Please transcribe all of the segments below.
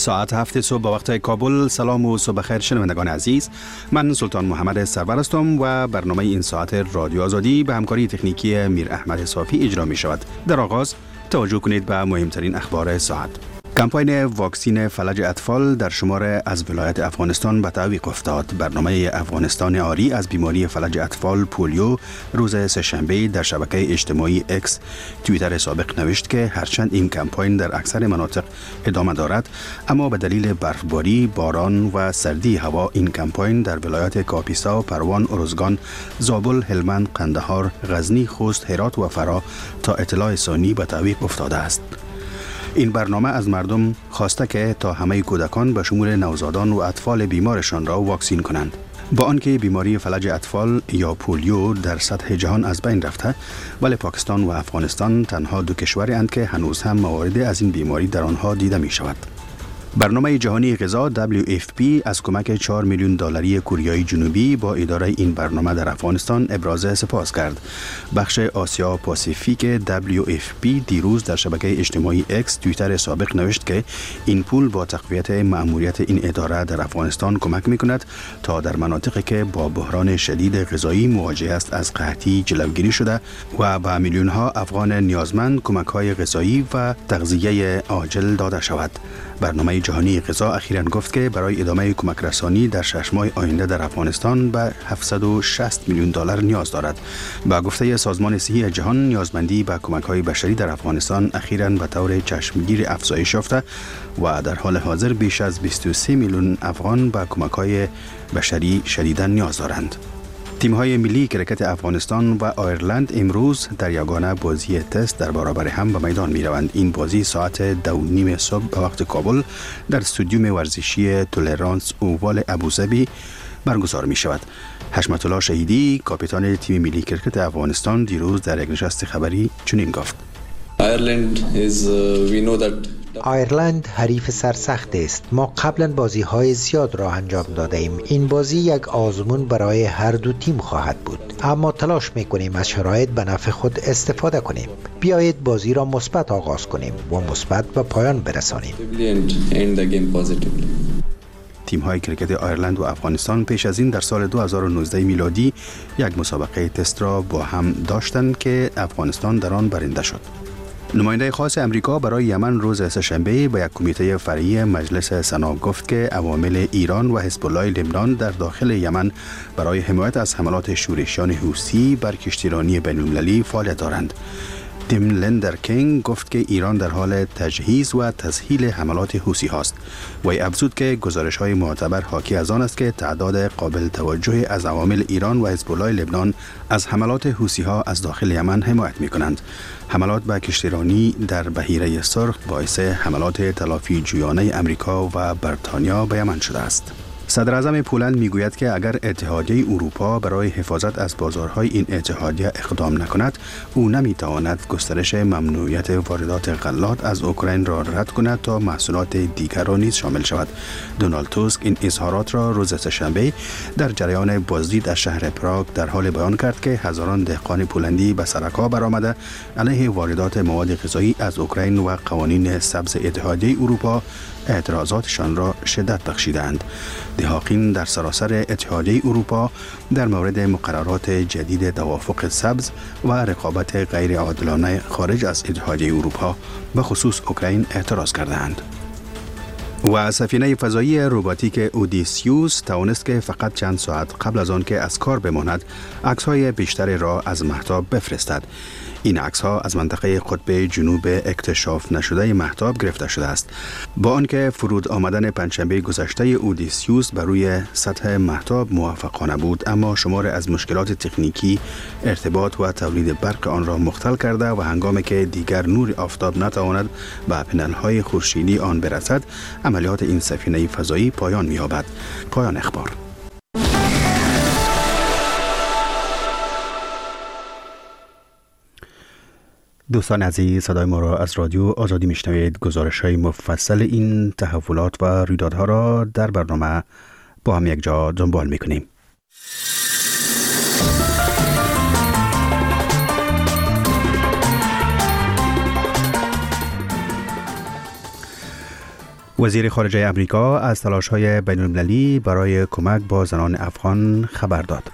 ساعت 7 صبح با وقت کابل. سلام و صبح خیر شنوندگان عزیز، من سلطان محمد سرور هستم و برنامه این ساعت رادیو آزادی به همکاری تکنیکی میر احمد صافی اجرا می شود. در آغاز توجه کنید به مهمترین اخبار ساعت. کمپاین واکسین فلج اطفال در شمار از ولایت افغانستان به تعویق افتاد. برنامه افغانستان آری از بیماری فلج اطفال پولیو روز سه‌شنبه در شبکه اجتماعی اکس توییتر سابق نوشت که هرچند این کمپاین در اکثر مناطق ادامه دارد، اما به دلیل برفباری، باران و سردی هوا این کمپاین در ولایت کاپیسا، پروان، ارزگان، زابل، هلمند، قندهار، غزنی، خوست، هرات و فرا تا اطلاع ثانی به تعویق افتاده است. این برنامه از مردم خواسته که تا همه کودکان به شمول نوزادان و اطفال بیمارشان را واکسین کنند. با آنکه بیماری فلج اطفال یا پولیو در سطح جهان از بین رفته، ولی پاکستان و افغانستان تنها دو کشوری اند که هنوز هم موارد از این بیماری در آنها دیده می شود. برنامه جهانی غذا WFP از کمک 4 میلیون دلاری کره جنوبی با اداره این برنامه در افغانستان ابراز سپاس کرد. بخش آسیا پاسیفیک WFP دیروز در شبکه اجتماعی اکس توییتر سابق نوشت که این پول با تقویت مأموریت این اداره در افغانستان کمک می‌کند تا در مناطقی که با بحران شدید غذایی مواجه است از قحطی جلوگیری شده و به میلیون‌ها افغان نیازمند کمک‌های غذایی و تغذیه عاجل داده شود. برنامه جهانی غذا اخیراً گفت که برای ادامه کمک رسانی در 6 ماه آینده در افغانستان به 760 میلیون دلار نیاز دارد. با گفته سازمان صحی جهان، نیازمندی به کمک‌های بشری در افغانستان اخیراً به طور چشمگیر افزایش یافته و در حال حاضر بیش از 23 میلیون افغان به کمک‌های بشری شدیداً نیاز دارند. تیم‌های ملی کرکت افغانستان و آیرلند امروز در یگانه بازی تست در برابر هم به میدان می‌روند. این بازی ساعت 2:30 صبح به وقت کابل در استادیوم ورزشی تولرانس اووال ابوظبی برگزار می‌شود. حشمت الله شهیدی، کاپیتان تیم ملی کرکت افغانستان، دیروز در یک نشست خبری چنین گفت: آیرلند حریف سرسخت است. ما قبلا بازی‌های زیاد را انجام داده ایم. این بازی یک آزمون برای هر دو تیم خواهد بود، اما تلاش می‌کنیم از شرایط به نفع خود استفاده کنیم. بیایید بازی را مثبت آغاز کنیم و مثبت به پایان برسانیم. تیم‌های کرکت آیرلند و افغانستان پیش از این در سال 2019 میلادی یک مسابقه تست را با هم داشتند که افغانستان در آن برنده شد. نماینده خاص امریکا برای یمن روز سه‌شنبه به یک کمیته فرعی مجلس سنا گفت که عوامل ایران و حزب الله لبنان در داخل یمن برای حمایت از حملات شورشیان حوثی بر کشتیرانی بین‌المللی فعالیت دارند. تیم لندر کینگ گفت که ایران در حال تجهیز و تسهیل حملات حوثی هاست. وی افزود که گزارش‌های معتبر حاکی از آن است که تعداد قابل توجهی از عوامل ایران و حزب الله لبنان از حملات حوثی ها از داخل یمن حمایت می‌کنند. حملات به کشتیرانی در بحیره سرخ باعث حملات تلافی جویانه امریکا و بریتانیا به یمن شده است. صدر اعظم پولند میگوید که اگر اتحادیه اروپا برای حفاظت از بازارهای این اتحادیه اقدام نکند، او نمیتواند گسترش ممنوعیت واردات غلات از اوکراین را رد کند تا محصولات دیگر را نیز شامل شود. دونالد توسک این اظهارات را روز سه‌شنبه در جریان بازدید از شهر پراگ در حال بیان کرد که هزاران دهقان پولندی به سرکا برآمده علیه واردات مواد غذایی از اوکراین و قوانین سبز اتحادیه اروپا اعتراضاتشان را شدت بخشیدند. دهاقین در سراسر اتحادیه اروپا در مورد مقررات جدید توافق سبز و رقابت غیر عادلانه خارج از اتحادیه اروپا به خصوص اوکراین اعتراض کردند. و سفینه فضایی روباتیک اودیسیوس توانست که فقط چند ساعت قبل از آن که از کار بماند عکس‌های بیشتری را از مهتاب بفرستد. این عکس‌ها از منطقه قطب جنوب اکتشاف نشده مهتاب گرفته شده است. با آنکه فرود آمدن پنجشنبه گذشته اودیسیوس بر روی سطح مهتاب موفقانه بود، اما شمار از مشکلات تکنیکی ارتباط و تولید برق آن را مختل کرده و هنگامی که دیگر نور آفتاب نتواند به پنل‌های خورشیدی آن برسد، عملیات این سفینه فضایی پایان می‌یابد. پایان اخبار. دوستان عزیز، صدای ما را از رادیو آزادی میشنوید. گزارش‌های مفصل این تحولات و رویدادها را در برنامه با هم یک جا دنبال می‌کنیم. وزیر خارجه امریکا از تلاش‌های بین‌المللی برای کمک با زنان افغان خبر داد.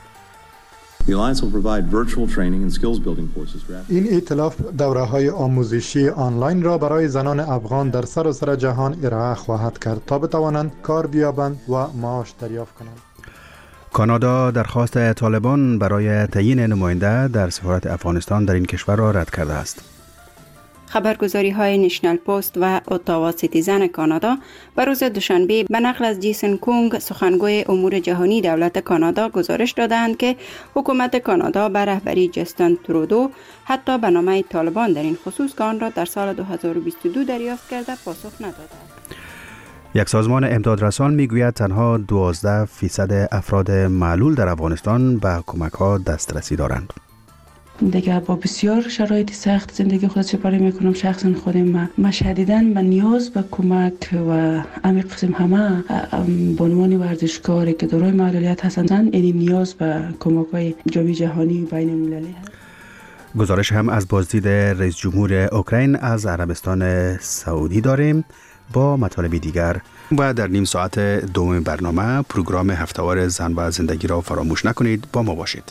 این ائتلاف دوره‌های آموزشی آنلاین را برای زنان افغان در سراسر جهان ارائه خواهد کرد تا بتوانند کار بیابند و معاش دریافت کنند. کانادا درخواست طالبان برای تعیین نماینده در سفارت افغانستان در این کشور را رد کرده است. خبرگزاری های نشنل پست و اتاوا سیتیزن کانادا بر روز دوشنبه به نقل از جیسن کونگ سخنگوی امور جهانی دولت کانادا گزارش دادند که حکومت کانادا به رهبری جستن ترودو حتی به نامه طالبان در این خصوص که آن را در سال 2022 دریافت کرده پاسخ نداده است. یک سازمان امدادرسان میگوید تنها 12% افراد معلول در افغانستان به کمک‌ها دسترسی دارند. دیگه با بسیار شرایط سخت زندگی خود سپری میکنم. شخصا خودم ما شدیداً به نیاز به کمک و همین قسم همه بانوان ورزشکاری که دارای معلولیت هستند این نیاز به کمک‌های جامعه جهانی و بین المللی هست. گزارش هم از بازدید رئیس جمهور اوکراین از عربستان سعودی داریم با مطالب دیگر و در نیم ساعت دوم برنامه پروگرام هفته‌وار زن و زندگی را فراموش نکنید. با ما باشید.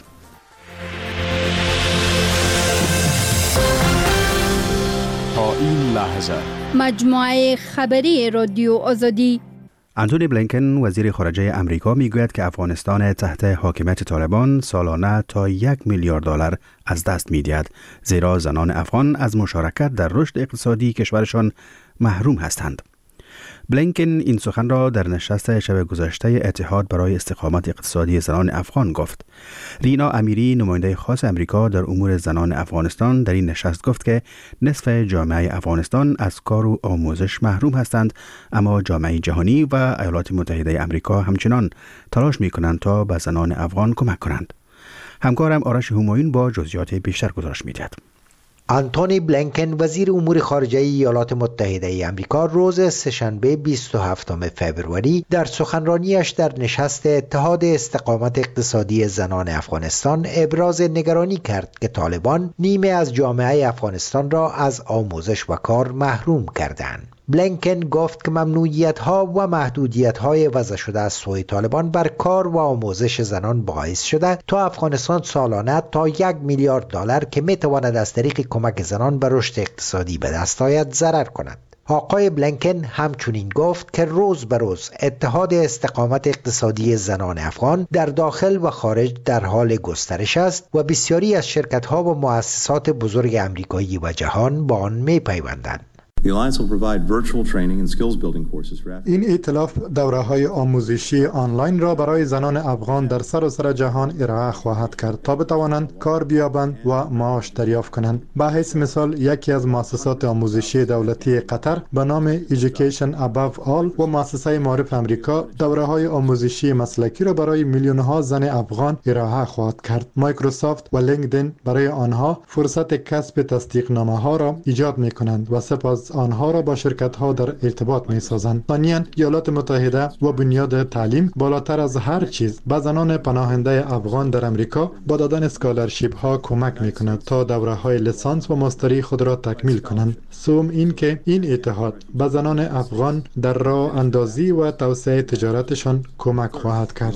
تا این لحظه مجموعه خبری رادیو آزادی. انتونی بلینکن وزیر خارجه امریکا میگوید که افغانستان تحت حاکمیت طالبان سالانه تا $1 میلیارد از دست می‌دهد، زیرا زنان افغان از مشارکت در رشد اقتصادی کشورشان محروم هستند. بلینکن این سخن را در نشست شب گذشته اتحاد برای استقامت اقتصادی زنان افغان گفت. رینا امیری نماینده خاص امریکا در امور زنان افغانستان در این نشست گفت که نصف جامعه افغانستان از کار و آموزش محروم هستند، اما جامعه جهانی و ایالات متحده امریکا همچنان تلاش می‌کنند تا به زنان افغان کمک کنند. همکارم آرش همایون با جزئیات بیشتر گزارش می‌دهد. انتونی بلینکن وزیر امور خارجه ایالات متحده آمریکا روز سه‌شنبه 27 فوریه در سخنرانیش در نشست اتحاد استقامت اقتصادی زنان افغانستان ابراز نگرانی کرد که طالبان نیمه از جامعه افغانستان را از آموزش و کار محروم کردند. بلینکن گفت که ممنوعیت‌ها و محدودیت‌های وضع شده از سوی طالبان بر کار و آموزش زنان باعث شده تا افغانستان سالانه تا $1 میلیارد که می‌تواند از طریق کمک زنان به رشد اقتصادی به دست آید ضرر کند. آقای بلینکن همچنین گفت که روز به روز اتحاد استقامت اقتصادی زنان افغان در داخل و خارج در حال گسترش است و بسیاری از شرکت‌ها و مؤسسات بزرگ آمریکایی و جهان با آن می‌پیوندند. این ائتلاف دوره‌های آموزشی آنلاین را برای زنان افغان در سراسر جهان ارائه خواهد کرد تا بتوانند کار بیابند و معاش دریافت کنند. به حیث مثال یکی از مؤسسات آموزشی دولتی قطر به نام Education Above All و مؤسسه معارف امریکا دوره‌های آموزشی مسلکی را برای میلیون‌ها زن افغان ارائه خواهد کرد. مایکروسافت و لینکدین برای آنها فرصت کسب تصدیق‌نامه‌ها را ایجاد می‌کنند و سپس آنها را با شرکت‌ها در ارتباط می‌سازند. ثانیاً ایالات متحده و بنیاد تعلیم بالاتر از هر چیز به زنان پناهنده افغان در امریکا با دادن اسکالرشیپ‌ها کمک می‌کند تا دوره‌های لیسانس و ماستری خود را تکمیل کنند. سوم این که این اتحاد به زنان افغان در راه اندازی و توسعه تجارتشان کمک خواهد کرد.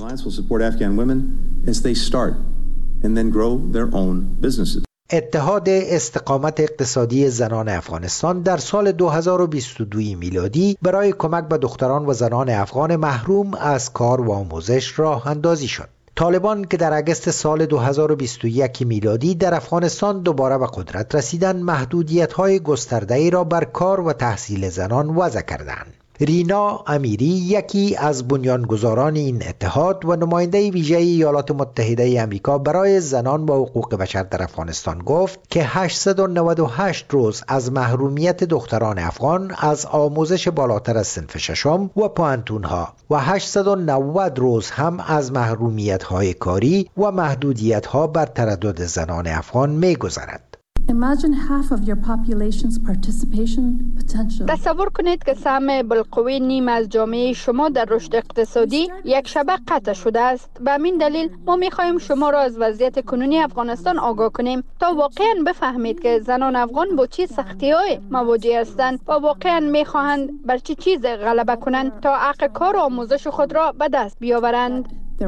اتحاد استقامت اقتصادی زنان افغانستان در سال 2022 میلادی برای کمک به دختران و زنان افغان محروم از کار و آموزش راه اندازی شد. طالبان که در اگست سال 2021 میلادی در افغانستان دوباره به قدرت رسیدند، محدودیت‌های گسترده‌ای را بر کار و تحصیل زنان وضع کردند. رینا امیری یکی از بنیانگذاران این اتحاد و نماینده ویژه ایالات متحده آمریکا برای زنان و حقوق بشر در افغانستان گفت که 898 روز از محرومیت دختران افغان از آموزش بالاتر از صنف ششم و پوانتونها و 890 روز هم از محرومیت‌های کاری و محدودیت‌ها بر تردد زنان افغان می‌گذرد. تصور کنید که سهم بالقوه نیم از جامعه شما در رشد اقتصادی یک شبه قطع شده است. به همین دلیل ما می‌خواهیم شما را از وضعیت کنونی افغانستان آگاه کنیم تا واقعاً بفهمید که زنان افغان با چه سختی‌های مواجه هستند و واقعاً می‌خواهند بر چه چیز غلبه کنند تا حق کار و آموزش خود را به دست بیاورند.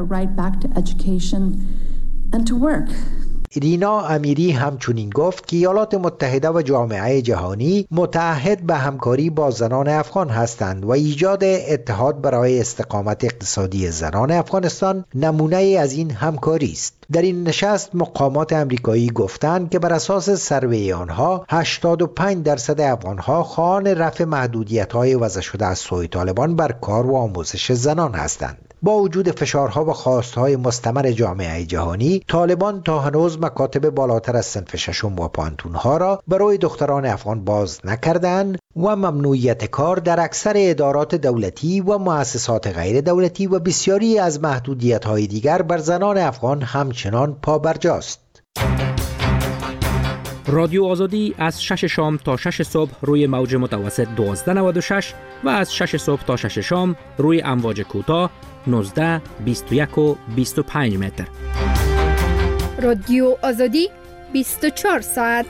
رینا امیری همچنین گفت که ایالات متحده و جامعه جهانی متعهد به همکاری با زنان افغان هستند و ایجاد اتحاد برای استقامت اقتصادی زنان افغانستان نمونه از این همکاری است. در این نشست مقامات امریکایی گفتند که بر اساس سروی آنها 85% افغانها خواهان رفع محدودیت‌های وضع شده از سوی طالبان بر کار و آموزش زنان هستند. با وجود فشارها و خواستهای مستمر جامعه جهانی، طالبان تا هنوز مکاتب بالاتر از صنف ششم و پانتونها را برای دختران افغان باز نکردند و ممنوعیت کار در اکثر ادارات دولتی و مؤسسات غیر دولتی و بسیاری از محدودیت‌های دیگر بر زنان افغان همچنان پابرجاست. رادیو آزادی از 6 شام تا 6 صبح روی موج متوسط 1296 و از 6 صبح تا 6 شام روی امواج کوتاه 19، 21 و 25 متر. رادیو آزادی 24 ساعت.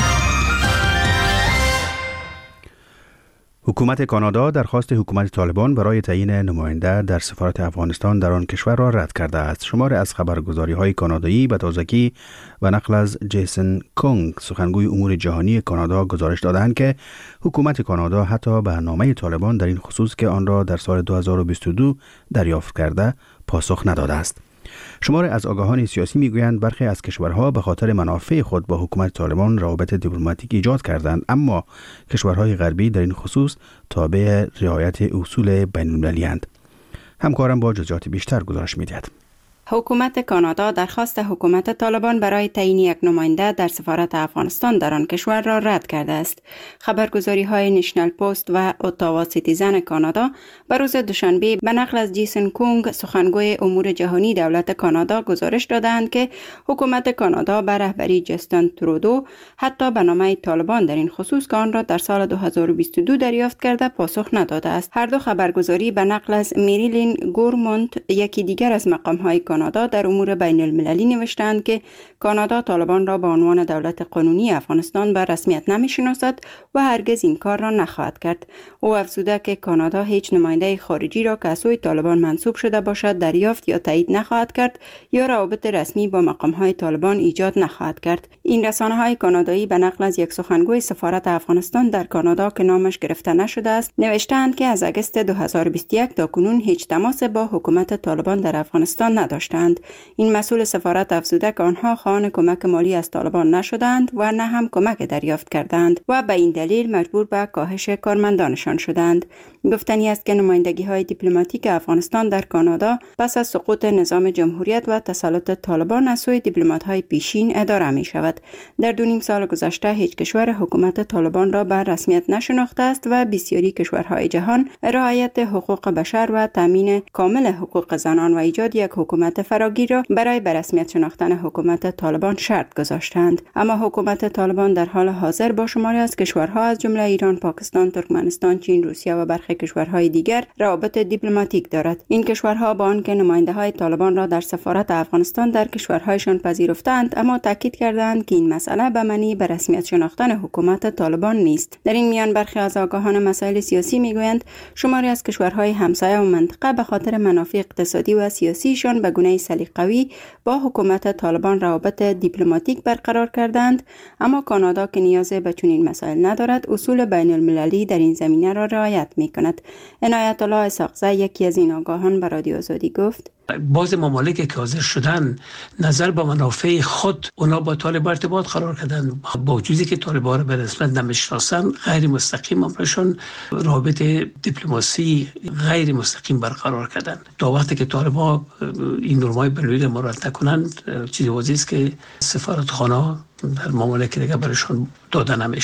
حکومت کانادا درخواست حکومت طالبان برای تعیین نماینده در سفارت افغانستان در آن کشور را رد کرده است. شماری از خبرگزاری‌های کانادایی به تازگی و نقل از جیسن کونگ سخنگوی امور جهانی کانادا گزارش دادند که حکومت کانادا حتی به نامه طالبان در این خصوص که آن را در سال 2022 دریافت کرده پاسخ نداده است. شماری از آگاهان سیاسی میگویند برخی از کشورها به خاطر منافع خود با حکومت طالبان روابط دیپلماتیک ایجاد کردند، اما کشورهای غربی در این خصوص تابع رعایت اصول بین‌المللی اند. همکارم با جزئیات بیشتر گزارش می‌دهد. حکومت کانادا درخواست حکومت طالبان برای تعیین یک نماینده در سفارت افغانستان در آن کشور را رد کرده است. خبرگزاری‌های نشنل پست و اتاوا سیتیزن کانادا به روز دوشنبه به نقل از جیسن کونگ سخنگوی امور جهانی دولت کانادا گزارش دادند که حکومت کانادا به رهبری جستن ترودو حتی به نامه طالبان در این خصوص که آن را در سال 2022 دریافت کرده پاسخ نداده است. هر دو خبرگزاری به نقل از میریلین گورمونت یکی دیگر از مقام‌های کانادا در امور بین المللی نوشتند که کانادا طالبان را به عنوان دولت قانونی افغانستان به رسمیت نمی‌شناسد و هرگز این کار را نخواهد کرد. او افزوده که کانادا هیچ نماینده خارجی را که از سوی طالبان منصوب شده باشد دریافت یا تایید نخواهد کرد یا روابط رسمی با مقام‌های طالبان ایجاد نخواهد کرد. این رسانه‌های کانادایی به نقل از یک سخنگوی سفارت افغانستان در کانادا که نامش گرفته نشده است نوشتند که از اگست 2021 تا کنون هیچ تماس با حکومت طالبان در افغانستان نداشتند. این مسئول سفارت افزوده که آنها خواهان کمک مالی از طالبان نشدند و نه هم کمک دریافت کردند و به این دلیل مجبور به کاهش کارمندانشان شدند. گفتنی است که نمایندگی‌های دیپلماتیک افغانستان در کانادا پس از سقوط نظام جمهوریت و تسلط طالبان از سوی دیپلمات‌های پیشین اداره می‌شود. در 2.5 سال گذشته هیچ کشور حکومت طالبان را به رسمیت نشناخته است و بسیاری کشورهای جهان رعایت حقوق بشر و تامین کامل حقوق زنان و ایجاد یک حکومت فراگیر را برای به رسمیت شناختن حکومت طالبان شرط گذاشتند. اما حکومت طالبان در حال حاضر با شماری از کشورها از جمله ایران، پاکستان، ترکمنستان، چین، روسیه و برخی کشورهای دیگر روابط دیپلماتیک دارد. این کشورها با آنکه نماینده‌های طالبان را در سفارت افغانستان در کشورهایشان پذیرفتند، اما تاکید کردند که این مسئله به معنی به رسمیت شناختن حکومت طالبان نیست. در این میان برخی از آگاهان مسائل سیاسی میگویند شماری از کشورهای همسایه و منطقه به خاطر منافع اقتصادی و سیاسیشان به گونه سلیقه‌ای با حکومت طالبان روابط دیپلماتیک برقرار کردند، اما کانادا که نیاز به چنین مسائل ندارد اصول بین المللی در این زمینه را رعایت می‌کند. عنایت الله اسحاقزی یکی از این آگاهان به رادیو آزادی گفت بعض ممالک که حاضر شدن نظر به منافع خود اونا با طالب ارتباط قرار کردن، با وجودی که طالبان را به رسمیت نمیشناسن غیر مستقیم امرشون رابط دیپلماسی غیر مستقیم برقرار کردن. تا وقتی که طالبان این نرمای بین‌المللی را مراعات نکنند چیزی واضحه است که سفارتخانه در ممالک دیگه برشون داده نمیشه.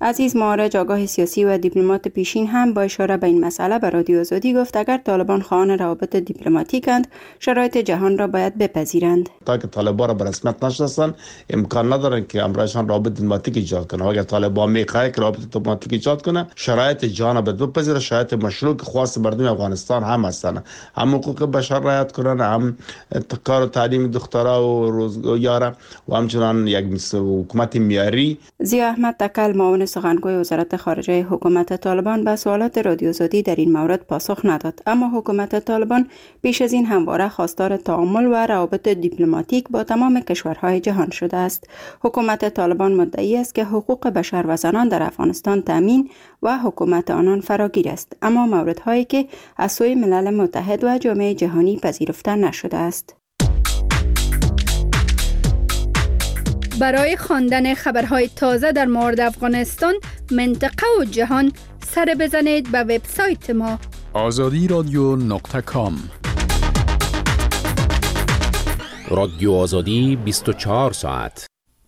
عزیز معارج آگاه سیاسی و دیپلمات پیشین هم با اشاره به این مسئله به رادیو آزادی گفت اگر طالبان خواهان روابط دیپلماتیکند شرایط جهان را باید بپذیرند. تا که طالبان را به رسمیت نشناسند امکان ندارند که امرایشان روابط دیپلماتیک ایجاد کنند. اگر طالبان میخواد که روابط دیپلماتیک ایجاد کنه شرایط جهان را بپذیره، شرایط مشروع که خواست مردم افغانستان هم هستند، هم حقوق بشر رعایت کنند، هم کار و تعلیم دخترها و روزگار و همچنان یک حکومت معیاری. ضیا احمد تکل معاون سخنگوی وزارت خارجه حکومت طالبان به سوالات رادیو آزادی در این مورد پاسخ نداد، اما حکومت طالبان پیش از این همواره خواستار تعامل و روابط دیپلماتیک با تمام کشورهای جهان شده است. حکومت طالبان مدعی است که حقوق بشر و زنان در افغانستان تامین و حکومت آنان فراگیر است، اما موردهایی که از سوی ملل متحد و جامعه جهانی پذیرفته نشده است. برای خواندن خبرهای تازه در مورد افغانستان، منطقه و جهان سر بزنید به وبسایت ما azadiradyo.com. رادیو آزادی 24 ساعت.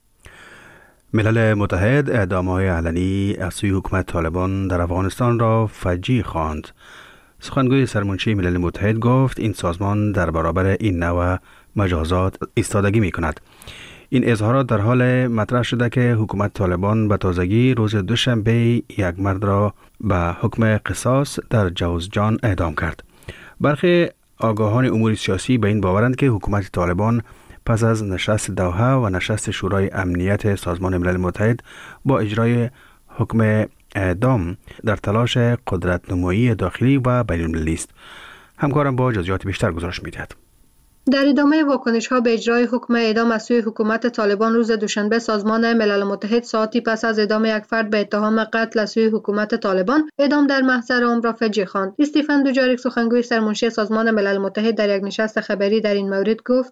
ملل متحد اعدام‌های علنی از سوی حکومت طالبان در افغانستان را فجیع خواند. سخنگوی سرمنشی ملل متحد گفت این سازمان در برابر این نوع مجازات ایستادگی می‌کند. این اظهارات در حال مطرح شده که حکومت طالبان به تازگی روز دوشنبه یک مرد را به حکم قصاص در جوزجان اعدام کرد. برخی آگاهان امور سیاسی به این باورند که حکومت طالبان پس از نشست دوحه و نشست شورای امنیت سازمان ملل متحد با اجرای حکم اعدام در تلاش قدرت نمایی داخلی و بین المللی است. همکارم با جزئیات بیشتر گزارش می‌دهد. در ادامه واکنش‌ها به اجرای حکم اعدام از سوی حکومت طالبان روز دوشنبه، سازمان ملل متحد ساعتی پس از اعدام یک فرد به اتهام قتل از سوی حکومت طالبان، اعدام در محضر عمر را فجیع خواند. استیفن دوجاریک، سخنگوی سرمنشی سازمان ملل متحد، در یک نشست خبری در این مورد گفت: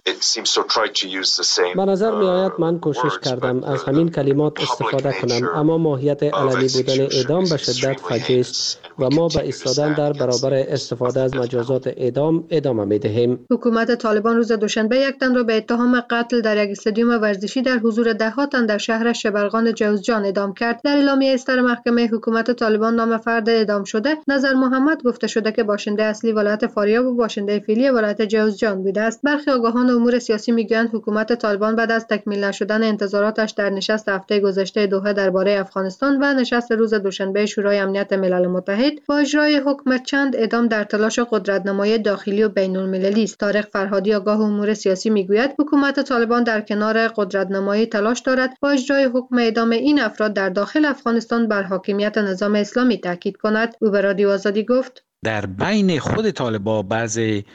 به نظر می‌آید من کوشش کردم از همین کلمات استفاده کنم، اما ماهیت علنی بودن اعدام به شدت فجیع است و ما به ایستادن در برابر استفاده از مجازات اعدام ادامه می‌دهیم. حکومت طالبان روز دوشنبه یک تن را به اتهام قتل در یک استادیوم ورزشی در حضور ده‌ها تن در شهر شبرغان جوزجان اعدام کرد. در اعلامیه اصدار محکمه حکومت طالبان نام فرد اعدام شده نظر محمد گفته شده که باشنده اصلی ولایت فاریاب و باشنده فعلی ولایت جوزجان بوده است. برخی آگاهان امور سیاسی میگویند حکومت طالبان بعد از تکمیل نشدن انتظاراتش در نشست هفته گذشته دوحه درباره افغانستان و نشست روز دوشنبه شورای امنیت ملل متحد با اجرای حکم چند اعدام در تلاش قدرت‌نمایی داخلی و بین‌المللی است. طارق فرهادی، آگاه امور سیاسی، میگوید حکومت طالبان در کنار قدرت‌نمایی تلاش دارد با اجرای حکم اعدام این افراد در داخل افغانستان بر حاکمیت نظام اسلامی تاکید کند. او به رادیو آزادی گفت: در بین خود طالبان بعضی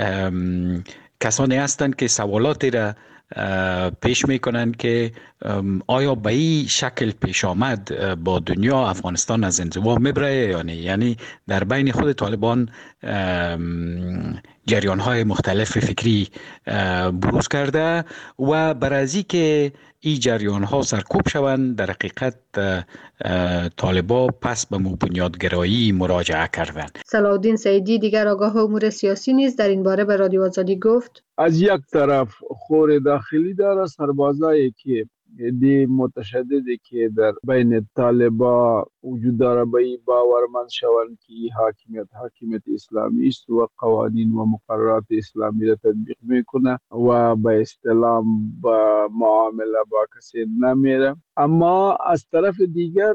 کسانی هستند که سوالاتی را پیش میکنند که آیا به این شکل پیش آمد با دنیا افغانستان از انزوا میبره یا نه. یعنی در بین خود طالبان جریان های مختلف فکری بروز کرده و برای که این جریان ها سرکوب شوند در حقیقت طالبان پس به بنیادگرایی مراجعه کردند. صلاحالدین سعیدی، دیگر آگاه امور سیاسی، نیز در این باره به رادیو آزادی گفت: از یک طرف خور داخلی داره، سربازایی که دی متشددی که در بین طالبان وجود داره به این باورمند شوند که حاکمیت اسلامی است و قوانین و مقررات اسلامی را تطبیق میکنه و به اصطلاح با معامله با کسی نمیره. اما از طرف دیگر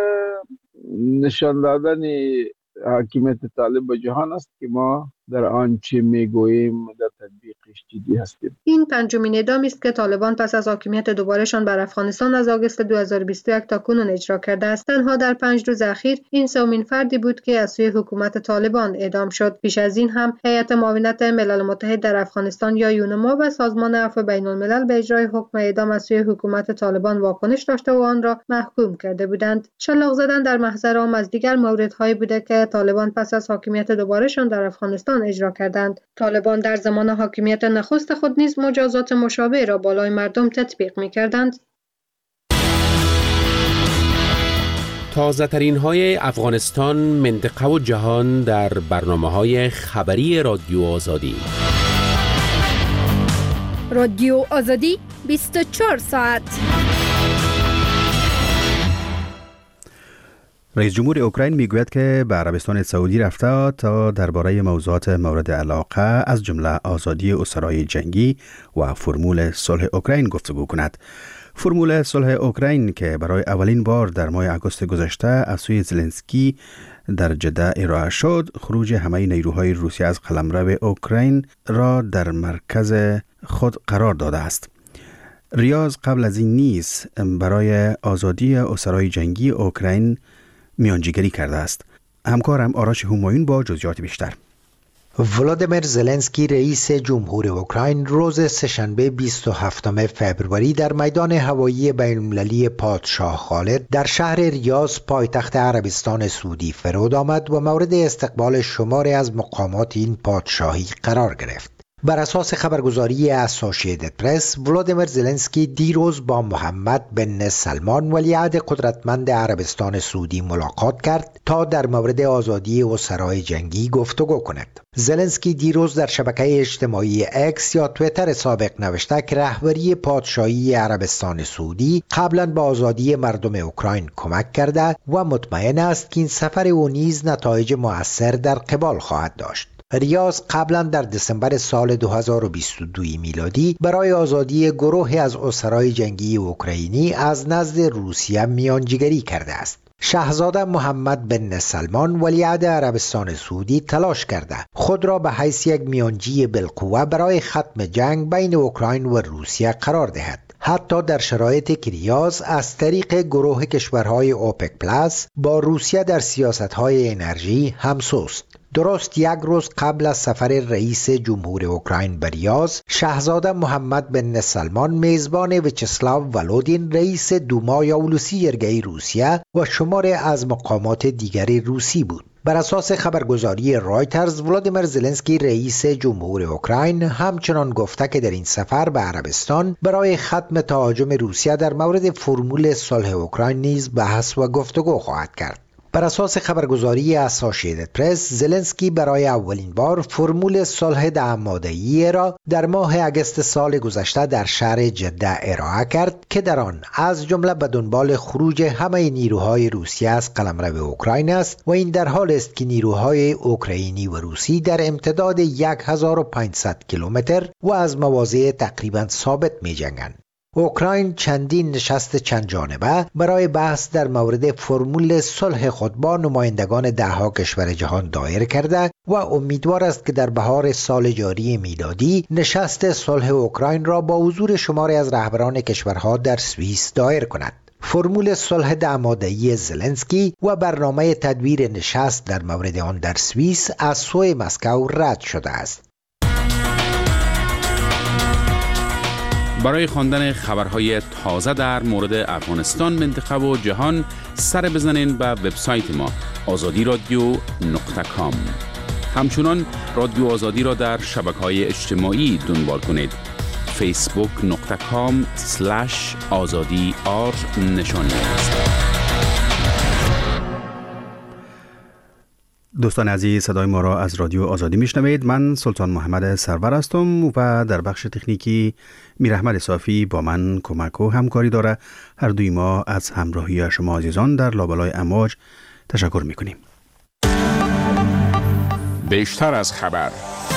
نشان دادن حاکمیت طالب به جهان است که ما در آنچه میگوییم در تطبیقش جدی هستیم. این پنجمین اعدامی است که طالبان پس از حاکمیت دوبارهشان بر افغانستان از آگوست 2021 تا کنون اجرا کرده است. تنها در 5 روز اخیر این سومین فردی بود که از سوی حکومت طالبان اعدام شد. پیش از این هم هیئت معاونت ملل متحد در افغانستان یا یونما و سازمان عفو بین الملل به اجرای حکم اعدام از سوی حکومت طالبان واکنش داشته و آن را محکوم کرده بودند. شلاق زدن در محضر عام از دیگر موردهایی بوده که طالبان پس از حاکمیت دوبارهشان در افغانستان اجرا کردند. طالبان در زمان حاکمیت نخست خود نیز مجازات مشابه را بالای مردم تطبیق می‌کردند. تازه ترین های افغانستان، منطقه و جهان در برنامه‌های خبری رادیو آزادی. رادیو آزادی 24 ساعت. رئیس جمهور اوکراین میگوید که به عربستان سعودی رفته تا درباره موضوعات مورد علاقه از جمله آزادی اسرای جنگی و فرمول صلح اوکراین گفتگو کند. فرمول صلح اوکراین که برای اولین بار در ماه اگست گذشته از سوی زلنسکی در جده ارائه شد، خروج همه نیروهای روسیه از قلمرو اوکراین را در مرکز خود قرار داده است. ریاض قبل از این نیز برای آزادی اسرای جنگی اوکراین میانجیگری کرده است. همکارم آرش همایون با جزئیات بیشتر. ولادیمیر زلنسکی رئیس جمهور اوکراین روز سه‌شنبه 27 فوریه در میدان هوایی بین‌المللی پادشاه خالد در شهر ریاض پایتخت عربستان سعودی فرود آمد و مورد استقبال شماری از مقامات این پادشاهی قرار گرفت. بر اساس خبرگزاری اسوسییتد پرس، ولادیمیر زلنسکی دیروز با محمد بن سلمان ولیعهد قدرتمند عربستان سعودی ملاقات کرد تا در مورد آزادی اسرای جنگی گفتگو کند. زلنسکی دیروز در شبکه اجتماعی اکس یا تویتر سابق نوشته که رهبری پادشاهی عربستان سعودی قبلا به آزادی مردم اوکراین کمک کرده و مطمئن است که این سفر او نیز نتایج مؤثر در قبال خواهد داشت. ریاض قبلا در دسامبر سال 2022 میلادی برای آزادی گروهی از اسرای جنگی اوکراینی از نزد روسیه میانجیگری کرده است. شاهزاده محمد بن سلمان ولیعهد عربستان سعودی تلاش کرده خود را به حیث یک میانجی بالقوه برای ختم جنگ بین اوکراین و روسیه قرار دهد، حتی در شرایطی که ریاض از طریق گروه کشورهای اوپک پلاس با روسیه در سیاستهای انرژی همسوست. درست یک روز قبل از سفر رئیس جمهور اوکراین به ریاض، شاهزاده محمد بن سلمان میزبان ویچسلاو ولودین رئیس دومای اولوسی جرگه روسیه و شماری از مقامات دیگری روسی بود. بر اساس خبرگزاری رایترز، ولادیمیر زلنسکی رئیس جمهور اوکراین همچنان گفته که در این سفر به عربستان برای ختم تهاجم روسیه در مورد فرمول صلح اوکراین نیز بحث و گفتگو خواهد کرد. بر اساس خبرگزاری اسوسییتد پرس، زلنسکی برای اولین بار فرمول صلح دهماده‌ای را در ماه اگست سال گذشته در شهر جده ارائه کرد که در آن از جمله به دنبال خروج همه نیروهای روسیه از قلمرو اوکراین است و این در حال است که نیروهای اوکراینی و روسی در امتداد 1500 کیلومتر و از مواضع تقریبا ثابت می جنگند. اوکراین چندین نشست چند جانبه برای بحث در مورد فرمول صلح خود با نمایندگان دهها کشور جهان دایر کرده و امیدوار است که در بهار سال جاری میلادی نشست صلح اوکراین را با حضور شماری از رهبران کشورها در سوئیس دایر کند. فرمول صلح دهماده‌ای زلنسکی و برنامه تدبیر نشست در مورد آن در سوئیس از سوی مسکو رد شده است. برای خواندن خبرهای تازه در مورد افغانستان، منطقه و جهان سر بزنین به وبسایت ما azadiradio.com. همچنان رادیو آزادی را در شبکه‌های اجتماعی دنبال کنید. facebook.com/azadi_r نشانی است. دوستان عزیز، صدای ما را از رادیو آزادی میشنوید. من سلطان محمد سرور هستم و در بخش تکنیکی میر احمد صافی با من کمک و همکاری داره. هر دوی ما از همراهی شما عزیزان در لابلای امواج تشکر میکنیم. بیشتر از خبر.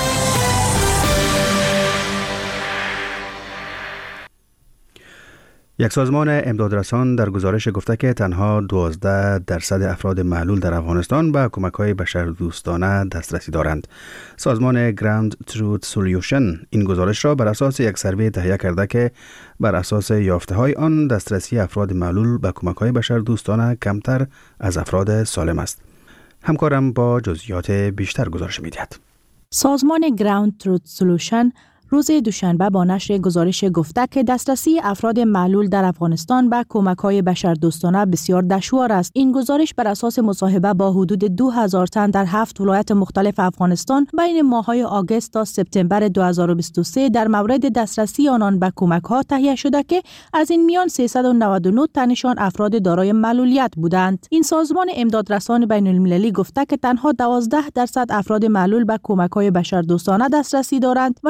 یک سازمان امدادرسان در گزارش گفته که تنها 12% افراد معلول در افغانستان به کمک‌های بشردوستانه دسترسی دارند. سازمان گراند تروت سولوشن این گزارش را بر اساس یک سروی تهیه کرده که بر اساس یافته‌های آن دسترسی افراد معلول به کمک‌های بشردوستانه کمتر از افراد سالم است. همکارم با جزئیات بیشتر گزارش می‌دهد. سازمان گراند تروت سولوشن روز دوشنبه با نشر گزارش گفته که دسترسی افراد معلول در افغانستان به کمک‌های بشردوستانه بسیار دشوار است. این گزارش بر اساس مصاحبه با حدود 2000 تن در 7 ولایت مختلف افغانستان بین ماه‌های آگوست تا سپتامبر 2023 در مورد دسترسی آنان به کمک‌ها تهیه شده که از این میان 399 تنشان افراد دارای معلولیت بودند. این سازمان امدادرسان بین‌المللی گفته که تنها 12% افراد معلول به کمک‌های بشردوستانه دسترسی دارند و 61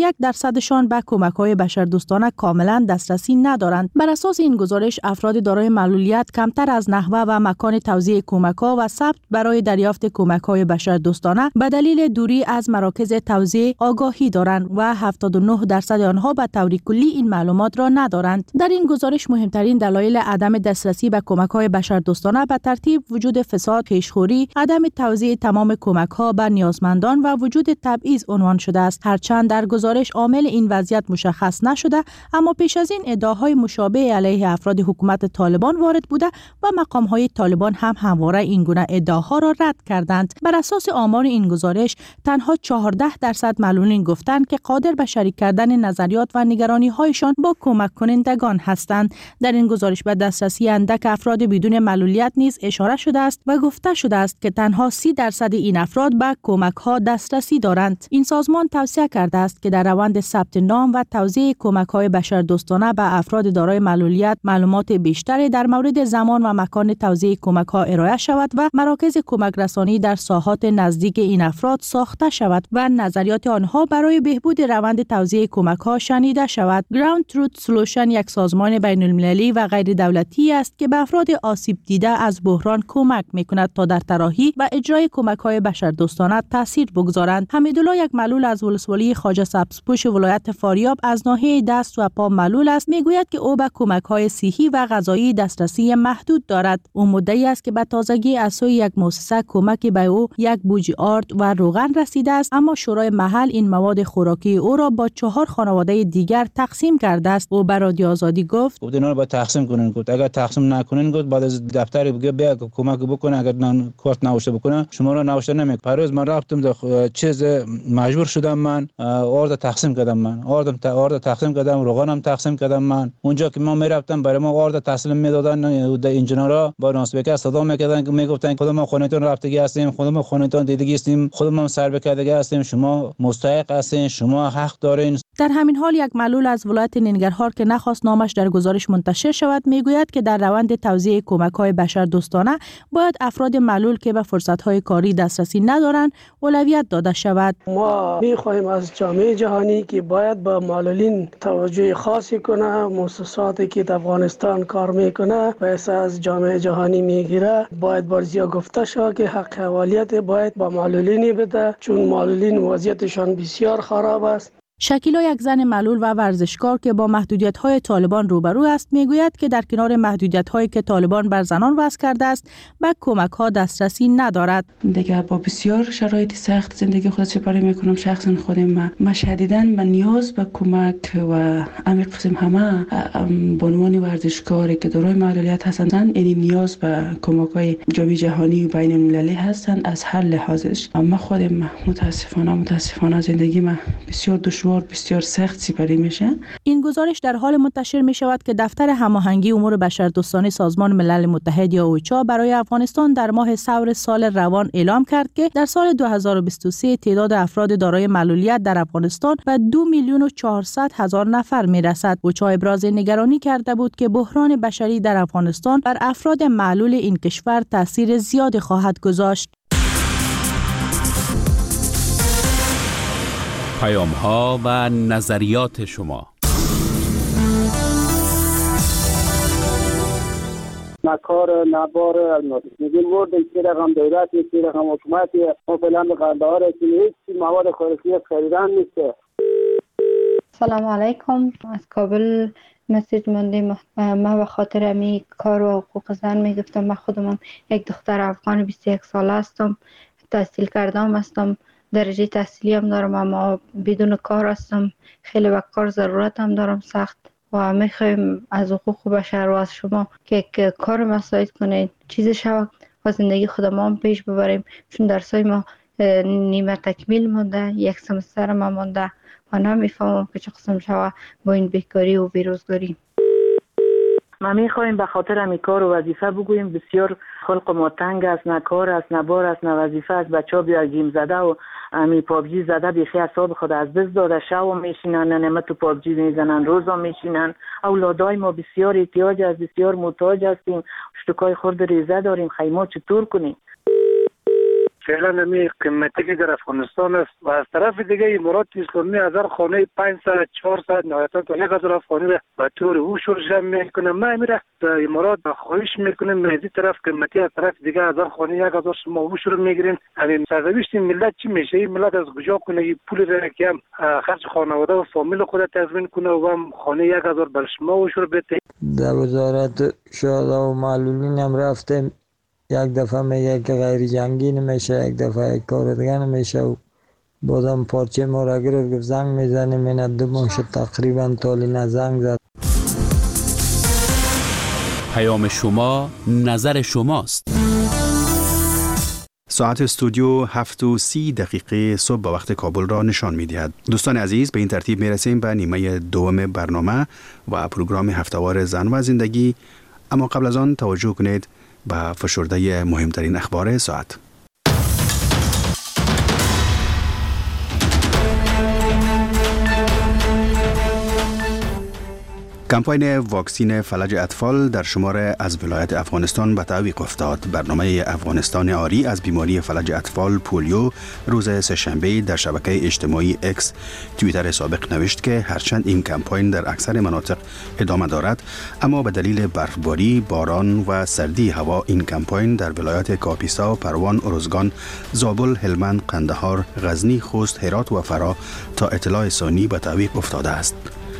31% به کمک‌های بشردوستانه کاملا دسترسی ندارند. بر اساس این گزارش افراد دارای معلولیت کمتر از نحوه و مکان توزیع کمک‌ها و ثبت برای دریافت کمک‌های بشردوستانه به دلیل دوری از مراکز توزیع آگاهی دارند و 79% آنها به طور کلی این معلومات را ندارند. در این گزارش مهمترین دلایل عدم دسترسی به کمک‌های بشردوستانه به ترتیب وجود فساد، پیشخوری، عدم توزیع تمام کمک‌ها به نیازمندان و وجود تبعیض عنوان شده است. هرچند در گزارش عامل این وضعیت مشخص نشده، اما پیش از این ادعاهای مشابه علیه افراد حکومت طالبان وارد بوده و مقام‌های طالبان هم همواره این گونه ادعاها را رد کردند. بر اساس آمار این گزارش تنها 14% معلولین گفتند که قادر به شریک کردن نظریات و نگرانی‌هایشان با کمک کنندگان هستند. در این گزارش به دسترسی اندک افراد بدون معلولیت نیز اشاره شده است و گفته شده است که تنها 30% این افراد به کمک‌ها دسترسی دارند. این سازمان توصیه کرده است که در روند ثبت نام و توزیع کمک‌های بشردوستانه به افراد دارای معلولیت معلومات بیشتری در مورد زمان و مکان توزیع کمک‌ها ارائه شود و مراکز کمک رسانی در ساحات نزدیک این افراد ساخته شود و نظریات آنها برای بهبود روند توزیع کمک‌ها شنیده شود. Ground Truth Solution یک سازمان بین‌المللی و غیر دولتی است که به افراد آسیب دیده از بحران کمک می‌کند تا در طراحی و اجرای کمک‌های بشردوستانه تاثیر بگذارند. حمیدالله یک معلول از ولسوالی خواجه سبزپوش ولایت فاریاب از ناحیه دست و پا معلول است، میگوید که او به کمک‌های صحی و غذایی دسترسی محدود دارد. او مدعی است که به تازگی از سوی یک مؤسسه کمکی به او یک بوجی آرد و روغن رسیده است، اما شورای محل این مواد خوراکی او را با 4 خانواده دیگر تقسیم کرده است. او به رادیو آزادی گفت اینا رو باید تقسیم کنن. گفت اگر تقسیم نکنن گفت بعد از دفتر بگه بیا کمک بکنه، اگر کارت نوشته بکنه شما را نوشته نمیکنه. پروز من رفتم چیز مجبور شدم، من آرد تقسیم کردم، من آرد تقسیم کردم، روغنم تقسیم کردم. من اونجا که ما میرفتم برای ما آرد تسلیم میدادن، انجینرها با ناسبکه صدا میکردن، میگفتن خودمون خونتون رفتگی هستیم، خودمون خونتون دیدگی هستیم، خودمون سربکردگی هستیم، شما مستحق هستین، شما حق دارین. در همین حال یک معلول از ولایت ننگرهار که نخواست نامش در گزارش منتشر شود میگوید که در روند توزیع کمک‌های بشردوستانه باید افراد معلول که به فرصت‌های کاری دسترسی ندارند اولویت داده شود. ما می‌خواهیم از جامعه جهانی که باید با معلولین توجه خاصی کنه، مؤسساتی که در افغانستان کار میکنه پیسه از جامعه جهانی میگیره، باید بارزیا گفته شود که حق حوالیت باید با معلولین بده، چون معلولین وضعیتشان بسیار خراب است. شکیلا یک زن معلول و ورزشکار که با محدودیت‌های طالبان روبرو است میگوید که در کنار محدودیت‌هایی که طالبان بر زنان وضع کرده است به کمک‌ها دسترسی ندارد. دیگه با بسیار شرایط سخت زندگی خود سپری میکنم. شخصا خودم من شدیداً به نیاز به کمک و عمیق قسم همه به عنوان ورزشکاری که دارای معلولیت هستند این نیاز به کمک‌های جامعه جهانی و بین‌المللی هستند. از هر لحاظش اما خودم متاسفانه زندگی من بسیار بسیار سخت سپری میشه. این گزارش در حال منتشر می شود که دفتر هماهنگی امور بشردوستانه سازمان ملل متحد یا اوچا برای افغانستان در ماه ثور سال روان اعلام کرد که در سال 2023 تعداد افراد دارای معلولیت در افغانستان به 2,400,000 نفر می رسد. اوچا ابراز نگرانی کرده بود که بحران بشری در افغانستان بر افراد معلول این کشور تاثیر زیادی خواهد گذاشت. پیام‌ها و نظریات شما. نکار نبار میگیم ورد که رقم دولت که رقم حکومت ما فعلا به قندهار که هیچ مواد خوراکی خریدن نیست. سلام علیکم، از کابل مسیج مندیم. من به خاطر امی کار و حقوق زن میگفتم. من خودم یک دختر افغان 21 ساله هستم، تحصیل کردم هستم، درجه تحصیلی هم دارم، اما بدون کار هستم. خیلی به کار ضرورت هم دارم سخت و میخوایم از حقوق بشر و از شما که کار مساعد کنید، چیز شود و زندگی خودمان پیش ببریم، چون درسای ما نیمه تکمیل مونده، یک سمستر ما مونده و نمیفهمم که چه قسم شود با این بیکاری و بیروزگاری. ما میخوایم به خاطر امی کار و وظیفه بگوییم. بسیار خلق ما تنگ است، نه کار است، نه بار است، نه وظیفه است. بچه ها بیا گیم زده و امی پابجی زده بیخی اعصاب خود از دست داده، شب میشینن نمه تو پابجی میزنن، روزا میشینن. اولادای ما بسیار احتیاج است، بسیار محتاج هستیم، اشتکای خورد ریزه داریم، خیمه چطور کنیم؟ فعلا نمی قیمتی که در افغانستان است و از طرف دیگه امارات اسلامی از هر خانه 500 400 نهایتا تا 1000 افغانی را به طور هوشور جمع میکنه. ما میره در امارات خواهش میکنیم مهدی طرف قیمتی از طرف دیگه از هر خانه 1000 شما هوشور میگیرین. همین سرنوشت ملت چی میشه؟ این ملت از کجا کنه این پول را که هم خرج خانواده و فامیل خود تضمین کنه و هم خانه 1000 بر شما هوشور بده. در وزارت شهدا و معلولین هم رفتیم، یک دفعه میگه که غیر جنگی نمیشه، یک دفعه کار دیگه نمیشه و بازم پارچه ما را گرفت زنگ میزنیم این 2 ماه شد تقریبا تالینا زنگ زد. پیام شما نظر شماست. ساعت استودیو 7:30 صبح به وقت کابل را نشان می‌دهد. دوستان عزیز، به این ترتیب میرسیم به نیمه دوم برنامه و پروگرام هفته‌وار زن و زندگی، اما قبل از آن توجه کنید به فشرده مهمترین اخبار ساعت. کمپاین واکسین فلج اطفال در شمار از ولایت افغانستان به تعویق افتاد. برنامه افغانستان آری از بیماری فلج اطفال پولیو روز سه‌شنبه در شبکه اجتماعی اکس توییتر سابق نوشت که هرچند این کمپاین در اکثر مناطق ادامه دارد، اما به دلیل برفباری، باران و سردی هوا این کمپاین در ولایات کاپیسا، پروان، ارزگان، زابل، هلمند، قندهار، غزنی، خوست، هرات و فرا تا اطلاع ثانی به تعویق افتاده است.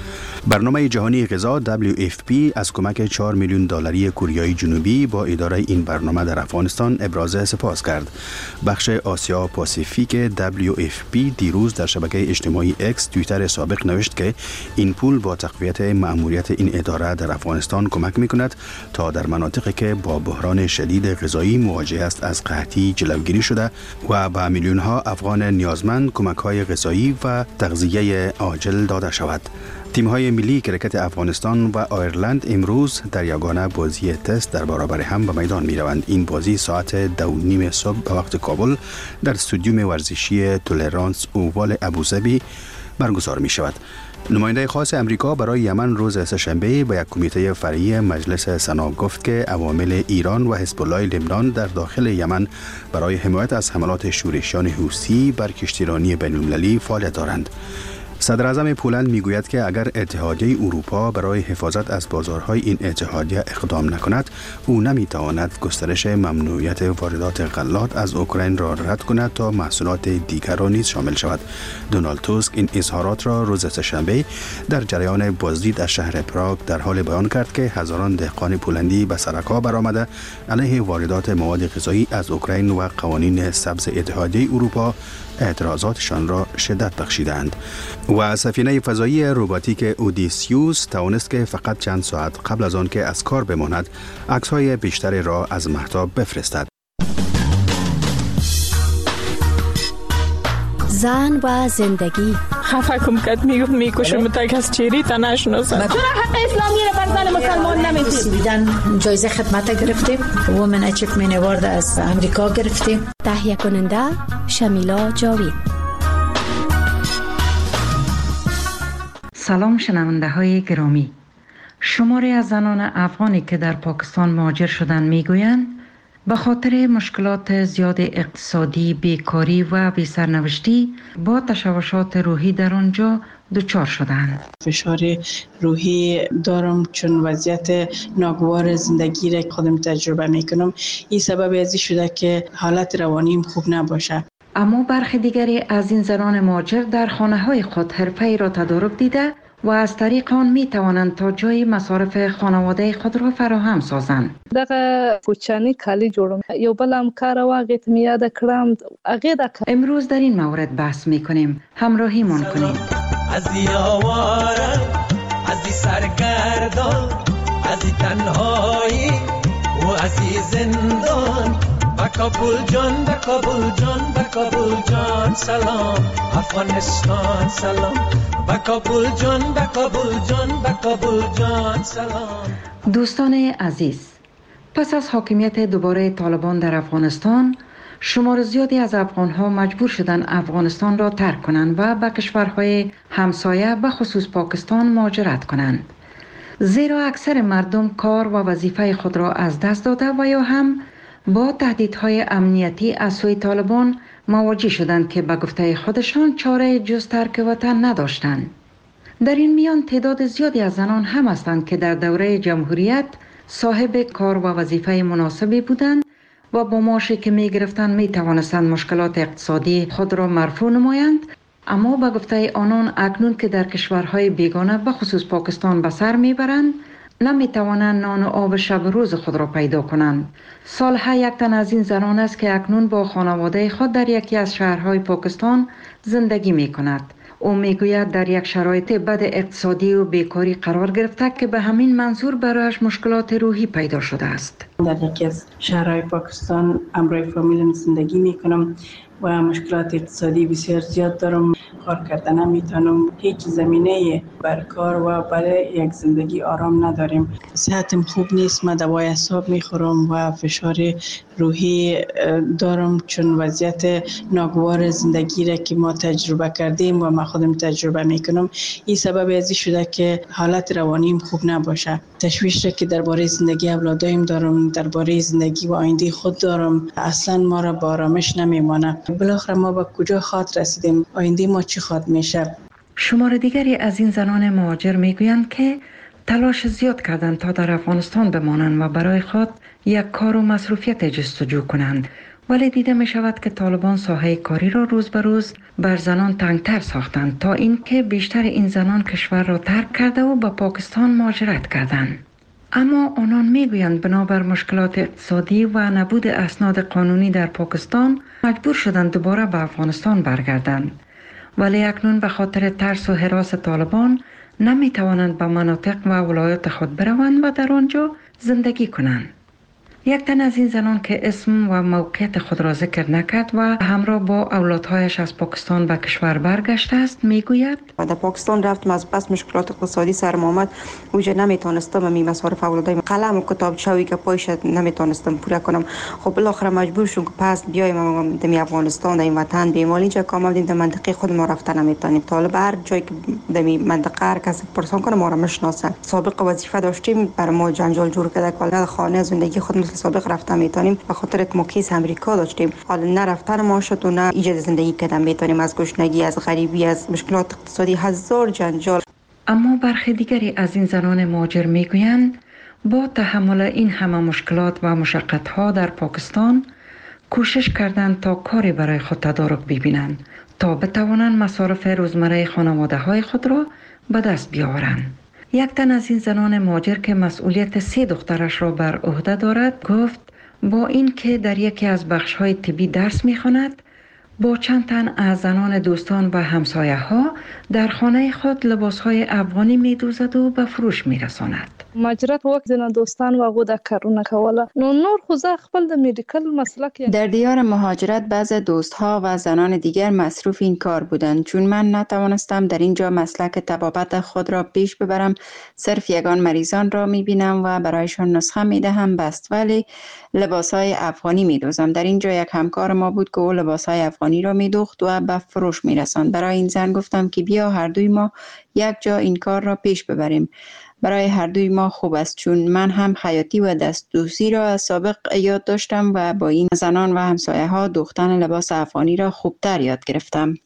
برنامه جهانی غذا WFP از کمک 4 میلیون دلاری کره جنوبی با اداره این برنامه در افغانستان ابراز سپاس کرد. بخش آسیا پاسیفیک WFP دیروز در شبکه اجتماعی اکس توییتر سابق نوشت که این پول با تقویت مأموریت این اداره در افغانستان کمک می‌کند تا در مناطقی که با بحران شدید غذایی مواجه است از قحطی جلوگیری شده و به میلیون‌ها افغان نیازمند کمک‌های غذایی و تغذیه عاجل داده شود. تیم‌های ملی کرکت افغانستان و آیرلند امروز در یگانه بازی تست در برابر هم به میدان می‌روند. این بازی ساعت 2:30 صبح به وقت کابل در استادیوم ورزشی تولرانس اووال ابوظبی برگزار می‌شود. نماینده خاص امریکا برای یمن روز سه‌شنبه به یک کمیته فرعی مجلس سنا گفت که عوامل ایران و حزب الله لبنان در داخل یمن برای حمایت از حملات شورشیان حوثی بر کشتیرانی بین‌المللی فعالیت دارند. صدر اعظم پولند میگوید که اگر اتحادیه اروپا برای حفاظت از بازارهای این اتحادیه اقدام نکند، او نمیتواند گسترش ممنوعیت واردات غلات از اوکراین را رد کند تا محصولات دیگر را نیز شامل شود. دونالد توسک این اظهارات را روز سه‌شنبه در جریان بازدید از شهر پراگ در حال بیان کرد که هزاران دهقان پولندی به سرکا برآمده علیه واردات مواد غذایی از اوکراین و قوانین سبز اتحادیه اروپا اعتراضاتشان را شدت بخشیدند. و سفینه فضایی روباتیک اودیسیوس توانست که فقط چند ساعت قبل از آن که از کار بماند عکس‌های بیشتری را از مهتاب بفرستد. زن و زندگی. خفه کم کد میکشم تا کس چیری تا نشناسم. چرا حق اسلامی را بر زن مسلمان نمیدین؟ جایزه خدمت گرفتیم. وومن اچیومنت اوارد از امریکا گرفتیم. تهیه کننده شمیلا جاوید. سلام شنونده های گرامی. شماری از زنان افغانی که در پاکستان مهاجر شدند میگویند به خاطر مشکلات زیاد اقتصادی، بیکاری و بی‌سرنوشتی با تشوشات روحی در آنجا دچار شدند. فشار روحی دارم چون وضعیت ناگوار زندگی را خودم تجربه میکنم. این سبب ازی شده که حالت روانیم خوب نباشه. اما برخی دیگری از این زنان مهاجر در خانه‌های خود حرفه‌ای را تدارک دیده و از طریق آن می توانند تا جای مصارف خانواده خود را فراهم سازند. دغه کوچنی کالی جوړم یو بل همکار واغې ته یاد کړم هغه د امروز در این مورد بحث می کنیم. همراهیمان کنید. از یاواره از سرگردان از تنهایی و از زندان کابل جان به کابل جان به کابل جان سلام افغانستان سلام به کابل جان به کابل جان به کابل جان سلام. دوستان عزیز، پس از حاکمیت دوباره طالبان در افغانستان شمار زیادی از افغان‌ها مجبور شدند افغانستان را ترک کنند و به کشورهای همسایه به خصوص پاکستان مهاجرت کنند، زیرا اکثر مردم کار و وظیفه خود را از دست داده و یا هم با تهدیدهای امنیتی از سوی طالبان مواجه شدند که به گفته خودشان چاره جز ترک وطن نداشتند. در این میان تعداد زیادی از زنان هم هستند که در دوره جمهوریت صاحب کار و وظیفه مناسبی بودند و با معاشی که می گرفتند می توانستند مشکلات اقتصادی خود را مرفوع نمایند، اما به گفته آنان اکنون که در کشورهای بیگانه به خصوص پاکستان به سر می برند نمی توانند نان و آب شب روز خود را پیدا کنند. صالحه یک تن از این زنان است که اکنون با خانواده خود در یکی از شهرهای پاکستان زندگی می کند. او میگوید در یک شرایط بد اقتصادی و بیکاری قرار گرفته که به همین منظور برایش مشکلات روحی پیدا شده است. در یکی از شهرهای پاکستان همراه فامیلم زندگی میکنم و مشکلات اقتصادی بسیار زیاد دارم. کار کردن نمیتونم، هیچ زمینه بر کار و برای یک زندگی آرام نداریم. صحتم خوب نیست، من دوای اعصاب میخورم و فشار روحی دارم چون وضعیت ناگوار زندگی را که ما تجربه کردیم و من خودم تجربه میکنم این سبب ازی شده که حالت روانیم خوب نباشه. تشویش را که درباره زندگی اولادایم دارم، درباره زندگی و آینده خود دارم، اصلا ما را با آرامش نمیمانه. بالاخره ما به کجا خاط رسیدیم؟ آینده ما چی خاط میشه؟ شمار دیگری از این زنان مهاجر میگویند که تلاش زیاد کردند تا در افغانستان بمانند و برای خود یک کار و مصروفیت جستجو کنند، ولی دیده می شود که طالبان ساحه کاری را روز به روز بر زنان تنگتر ساختند تا اینکه بیشتر این زنان کشور را ترک کرده و به پاکستان مهاجرت کردند. اما آنان میگویند بنابر مشکلات اقتصادی و نبود اسناد قانونی در پاکستان مجبور شدند دوباره به افغانستان برگردند، ولی اکنون به خاطر ترس و هراس طالبان نمی توانند به مناطق و ولایات خود بروند و در آنجا زندگی کنند. یک تن از این زنان که اسم و موقعیت خود را ذکر نکرد و همراه با اولادهایش از پاکستان به کشور برگشته است میگوید در پاکستان رفتم، از بس مشکلات اقتصادی سرم آمد، اونجا نمیتونستم می مصارف اولادایم قلم و کتاب چاوی که پایش نمیتونستم پورا کنم. خب بالاخره مجبور شدم که پس بیایم در افغانستان، در این وطن بیمال اینجا کام آمدیم در منطقه خود ما رفتن نمیتونیم. طالب هر جایی که در منطقه هر کسی پرسان کنه ما را میشناسن. سابق وظیفه داشتیم، بر ما جنجال جور کرده که خانه زندگی خود سابق رفتن میتونیم به خاطر که ما کیس امریکا داشتیم، حالا نه رفتن ما شد و نه ایجاد زندگی کردن میتونیم، از گشنگی، از غریبی، از مشکلات اقتصادی، هزار جنجال. اما برخی دیگری از این زنان مهاجر میگویند با تحمل این همه مشکلات و مشقت‌ها در پاکستان کوشش کردند تا کاری برای خود تدارک ببینند تا بتوانند مصارف روزمره خانواده‌های خود را به دست بیاورند. یک تن از این زنان مهاجر که مسئولیت 3 دخترش را بر عهده دارد گفت با این که در یکی از بخش‌های طبی درس می‌خواند، با چند تن از زنان دوستان و همسایه‌ها در خانه خود لباس‌های افغانی می‌دوزد و به فروش می‌رساند. مهاجرت وقت زنا دوستان و هغو د کارونه کوله نور خو زه خپل د میډیکل مسلک. در دیار مهاجرت بعض دوستها و زنان دیگر مصروف این کار بودند، چون من نتوانستم در اینجا مسلک طبابت خود را پیش ببرم. صرف یگان مریضان را می‌بینم و برایشان نسخه می‌دهم بست، ولی لباس‌های افغانی می‌دوزم. در اینجا یک همکار ما بود که او لباس‌های افغانی را می‌دوخت و به فروش می‌رساند. برای این زن گفتم که بیا هر دوی ما یک جا این کار را پیش ببریم. برای هر دوی ما خوب است، چون من هم خیاطی و دستدوزی را از سابق یاد داشتم و با این زنان و همسایه ها دوختن لباس افغانی را خوبتر یاد گرفتم.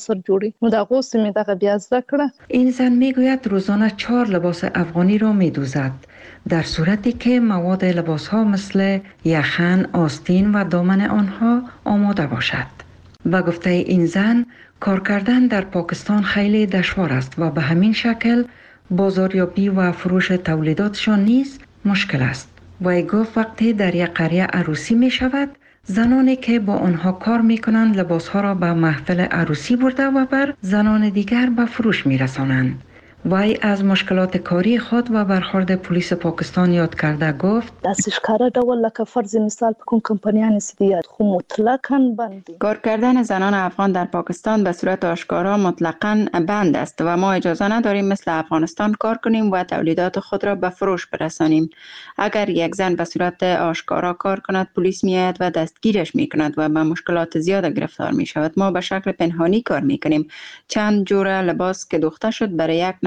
این زن میگوید روزانه 4 لباس افغانی را میدوزد، در صورتی که مواد لباس ها مثل یخن، آستین و دامن آنها آماده باشد. و گفته این زن کار کردن در پاکستان خیلی دشوار است و به همین شکل بازاریابی و فروش تولیداتشان نیز مشکل است. و گفت وقتی در یک قریه عروسی می شود، زنانی که با آنها کار می کنند لباسها را به محفل عروسی برده و بر زنان دیگر به فروش می رسانند. وی از مشکلات کاری خود و برخورد پلیس پاکستان یاد کرده گفت دستش کاره ډول لکه فرض مثال په کوم کمپنیانو سیدیات خو مطلقاً بند. کار کردن زنان افغان در پاکستان به صورت آشکارا مطلقاً بند است و ما اجازه نداریم مثل افغانستان کار کنیم و تولیدات خود را به فروش برسانیم. اگر یک زن به صورت آشکارا کار کند، پلیس میآید و دستگیرش میکند و به مشکلات زیاد گرفتار می شود. ما به شکل پنهانی کار میکنیم. چند جور لباس که دوخته شد برای یک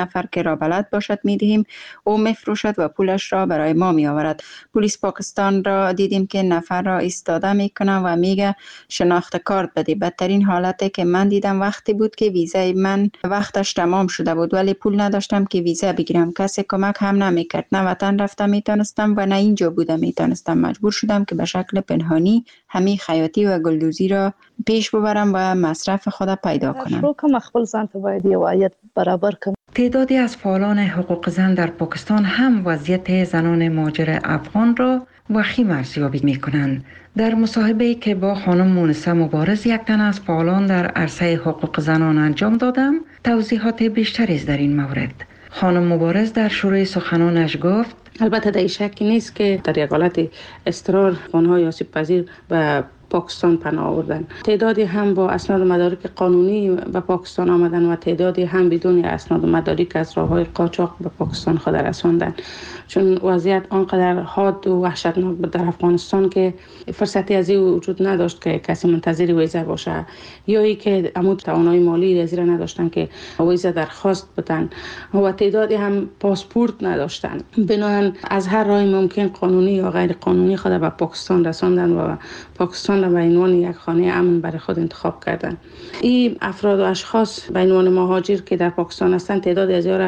نفر که را بلد باشد میدهیم، او میفروشد و پولش را برای ما می آورد. پلیس پاکستان را دیدیم که نفر را ایستاده میکنه و میگه شناخت کارت بده. بدترین حالتی که من دیدم وقتی بود که ویزای من وقتش تمام شده بود ولی پول نداشتم که ویزا بگیرم. کسی کمک هم نمیکرد. نه وطن رفته میتونستم و نه اینجا بوده میتونستم. مجبور شدم که به شکل پنهانی همین خیاطی و گلدوزی را پیش ببرم و مصرف خود پیدا کنم. شروع کم خپل ځان ته باید یو عاید برابر کم. تعدادی از فعالان حقوق زن در پاکستان هم وضعیت زنان مهاجر افغان را وخیم ارزیابی می‌کنند. در مصاحبه‌ای که با خانم مونسه مبارز، یک تن از فعالان در عرصه حقوق زنان انجام دادم، توضیحات بیشتری در این مورد. خانم مبارز در شروع سخنانش گفت: البته در شکی نیست که در یک حالت اضطرار افغان‌های آسیب پذیر و پاکستان پناه آوردن. تعدادی هم با اسناد و مدارک قانونی به پاکستان آمدن و تعدادی هم بدون اسناد و مدارک از راه‌های قاچاق به پاکستان خود رساندن. چون وضعیت آنقدر حاد و وحشتناک بود در افغانستان که فرصتی از این وجود نداشت که کسی منتظر ویزا باشه، یا ای که عمود توانایی مالی از این نداشتن که ویزا درخواست بدن و تعدادی هم پاسپورت نداشتن. بنابراین از هر راه ممکن قانونی یا غیر قانونی خود به پاکستان رساندن و پاکستان را به عنوان یک خانه امن برای خود انتخاب کردن. این افراد و اشخاص به عنوان مهاجر که در پاکستان هستند، تعداد از آنها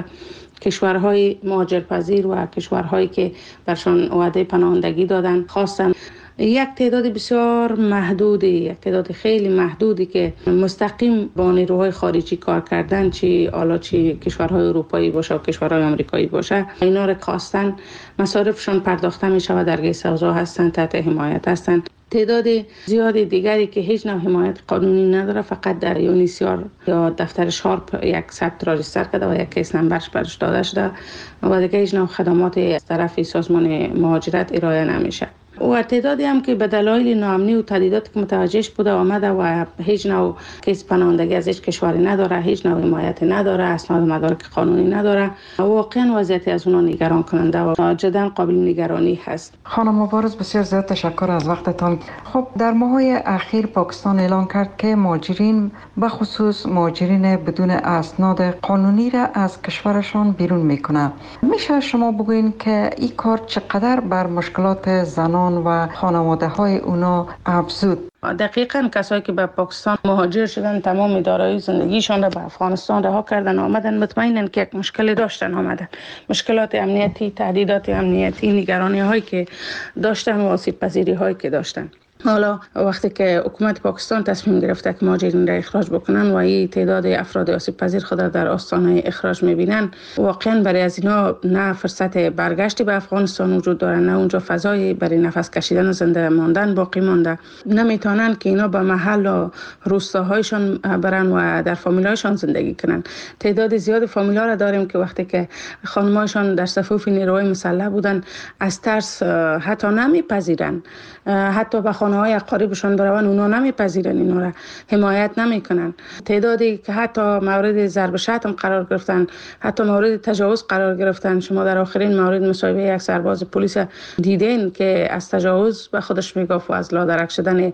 کشورهای مهاجرپذیر و کشورهایی که برشان وعده پناهندگی دادن خواستن. یک تعداد بسیار محدودی، یک تعداد خیلی محدودی که مستقیم با نیروهای خارجی کار کردن، چی کشورهای اروپایی باشه و کشورهای آمریکایی باشه، اینا را خواستن مصارفشان پرداخته می شود، در گیس اوضاع هستند، تحت حمایت هستند. تعداد زیادی دیگری که هیچ نوع حمایت قانونی نداره، فقط در یونیسیار یا دفتر شارپ یک ثبت را رجیستر کرده و یک کیس نمبرش برش داده شده و دیگه هیچ نوع خدمات از طرف سازمان مهاجرت ارائه نمیشه. و تعدادی هم که به دلایل ناامنی و تهدیداتی که متوجهش بوده آمده و هیچ نوع کیس پناهندگی از هیچ کشوری نداره، هیچ نوع حمایت نداره، اسناد و مدارک قانونی نداره، واقعا وضعیت از اونها نگران کننده و جدا قابل نگرانی هست. خانم مبارز، بسیار زیاد تشکر از وقتتان. خب در ماه‌های اخیر پاکستان اعلام کرد که مهاجرین، به خصوص مهاجرین بدون اسناد قانونی را از کشورشان بیرون میکنه. میشه شما بگوین که این کار چقدر بر مشکلات زنان و خانواده های اونا افزود؟ دقیقاً کسایی که به پاکستان مهاجر شدن تمام دارایی زندگیشان را به افغانستان رها کردن آمدن، مطمئنن که یک مشکل داشتن آمدن، مشکلات امنیتی، تهدیدات امنیتی، نگرانی هایی که داشتن و آسیب پذیری هایی که داشتن. حالا وقتی که حکومت پاکستان تصمیم گرفته که مهاجرین را اخراج بکنن و این تعداد افراد آسیب پذیر خود در آستانه اخراج میبینن، واقعا برای از اینا نه فرصت برگشتی به افغانستان وجود داره، نه اونجا فضایی برای نفس کشیدن و زنده ماندن باقی مانده. نمیتونن که اینا به محل و روستاهایشان برن و در فامیلایشان زندگی کنن. تعداد زیاد فامیلا را داریم که وقتی که خانمایشان در صفوف نیروهای مسلح بودن، از ترس حتی نمیپذیرن، حتی به خانه‌های اقاربشان برون اونا نمیپذیرن، اینا را حمایت نمیکنن. تعدادی که حتی مورد ضرب شتم قرار گرفتن، حتی مورد تجاوز قرار گرفتن. شما در آخرین مورد مصاحبه یک سرباز پلیس دیدین که از تجاوز به خودش میگفت و از لادرک شدن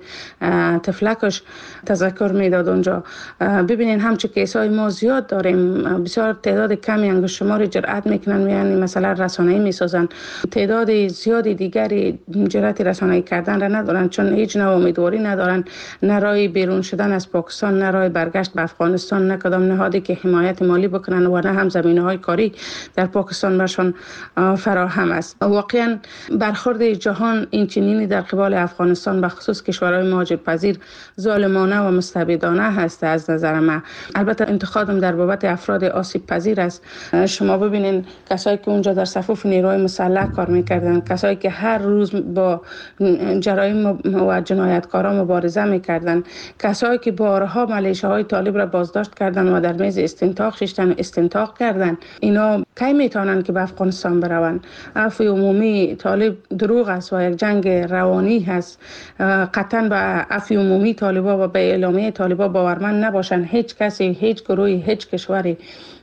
طفلکش تذکر میداد اونجا. ببینین همچه کیسای ما زیاد داریم، بسیار تعداد کمی انگشت شماری جرأت میکنن، یعنی مثلا رسانه‌ای میسازن. تعداد زیادی دیگری جرأت رسانه‌ای کردن را ندارن، چون هیچ نوع امیدواری ندارن، نه راه بیرون شدن از پاکستان، نه راه برگشت به افغانستان، نه کدام نهادی که حمایت مالی بکنن و نه هم زمینه‌های کاری در پاکستان برشان فراهم است. واقعا برخورد جهان این چنینی در قبال افغانستان به خصوص کشورهای مهاجرپذیر ظالمانه و مستبدانه هست از نظر من. البته انتقادم در بابت افراد آسیب پذیر است. شما ببینین کسایی که اونجا در صفوف نیروهای مسلح کار میکردن، کسایی که هر روز با جرایم و جنایتکاران مبارزه میکردن، کسایی که بارها ملیشه‌های طالب را بازداشت کردن و در میز استنطاق ششتن استنطاق کردن، اینا کی میتونن که به افغانستان برون؟ عفو عمومی طالب دروغ است و یک جنگ روانی هست. قطعا به عفو عمومی طالبا و به اعلامیه طالبا باورمند نباشن. هیچ کسی، هیچ گروهی، هیچ کشوری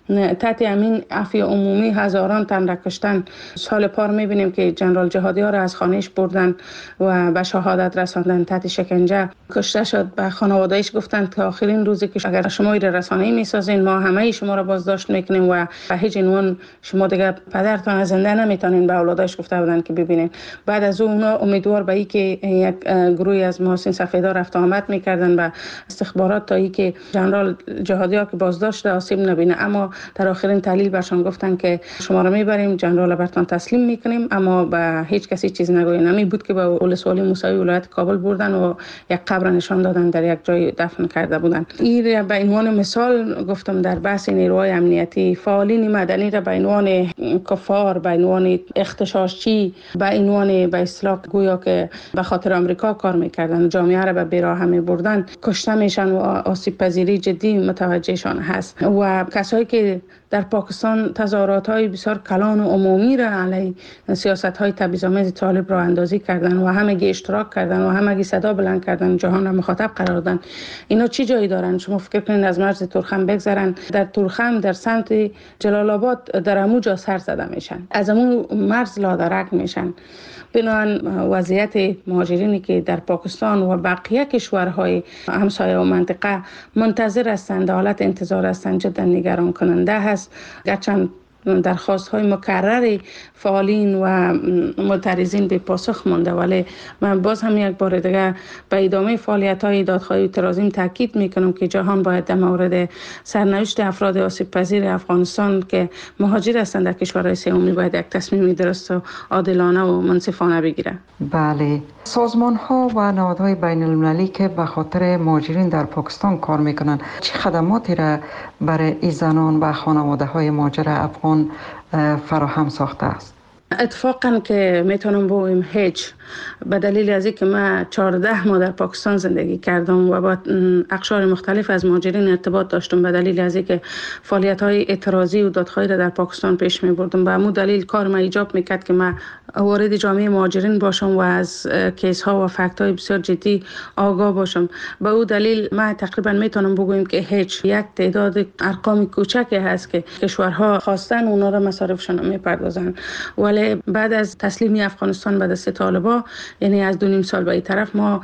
تحت امین عفو عمومی هزاران تن را کشتن. سال پار میبینیم که جنرال جهادی ها را از خانهش بردن و به شهادت رساندن، تحت شکنجه کشته شد. به خانواده‌اش گفتند که آخرین روزی که اگر شما این رسانه‌ای میسازین ما همه شما را بازداشت میکنیم و به هیچ عنوان شما دیگه پدرتان زنده نمیتونین. به اولادش گفته بودن که ببینین. بعد از اونا امیدوار به اینکه یک گروهی از محاسن سفیدا رفت آمد میکردن به استخبارات تا اینکه جنرال جهادی ها که بازداشت آسیب نبینه، اما در آخرین تحلیل برشان گفتن که شما را میبریم جنرال برتان تسلیم میکنیم اما به هیچ کسی چیز نگویین. نمی بود که به ولسوالی موسوی ولایت کابل بردن و یک قبر نشان دادن، در یک جای دفن کرده بودن. این به عنوان مثال گفتم در بحث نیروهای امنیتی، فعالین مدنی را به عنوان کفار، به عنوان اغتشاشچی، به عنوان به اصطلاح گویا که به خاطر آمریکا کار میکردن، جامعه را به بیراه میبردن، کشته میشن و آسیب پذیری جدی متوجهشان هست. و کسایی که در پاکستان تظاهرات‌های بسیار کلان و عمومی را علیه سیاست‌های تبعیض‌آمیز طالب را اندازی کردن و همگی اشتراک کردن و همگی صدا بلند کردن، جهان را مخاطب قرار دادن. اینا چی جایی دارن؟ شما فکر کنید از مرز تورخم بگذرن، در تورخم در سمت جلال آباد در اموجا سر زده میشن، از امو مرز لادرک میشن. بنابراین وضعیت مهاجرینی که در پاکستان و بقیه کشورهای همسایه و منطقه منتظر هستند، حالت انتظار هستند، جدا نگران کننده هست. گرچند درخواست های مکرر فعالین و معترضین به پاسخ مانده، ولی من باز هم یک بار دیگه به ادامه فعالیت های دادخواهی اعتراضیم تاکید میکنم که جهان باید در مورد سرنوشت افراد آسیب پذیر افغانستان که مهاجر هستند در کشورهای سومی باید یک تصمیم درست و عادلانه و منصفانه بگیره. بله، سازمان ها و نهادهای بین المللی که به خاطر مهاجرین در پاکستان کار میکنند چه خدماتی را برای این زنان و خانواده های مهاجر افغان فراهم ساخته است؟ اتفاقا که میتونم بگویم هیچ، به دلیل از اینکه من 14 ماه در پاکستان زندگی کردم و با اقشار مختلف از مهاجرین ارتباط داشتم، به دلیل از اینکه فعالیت‌های اعتراضی و دادخواهی را در پاکستان پیش می‌بردم، به همون دلیل کار ما ایجاب می‌کرد که من وارد جامعه مهاجرین باشم و از کیس‌ها و فکت‌های بسیار جدی آگاه باشم. به اون دلیل من تقریبا میتونم بگویم که هیچ، یک تعداد ارقام کوچکی هست که کشورها خواستن اونا را مصارفشون میپردازن، ولی بعد از تسلیم افغانستان به دست طالبان، یعنی از 2.5 سال به این طرف، ما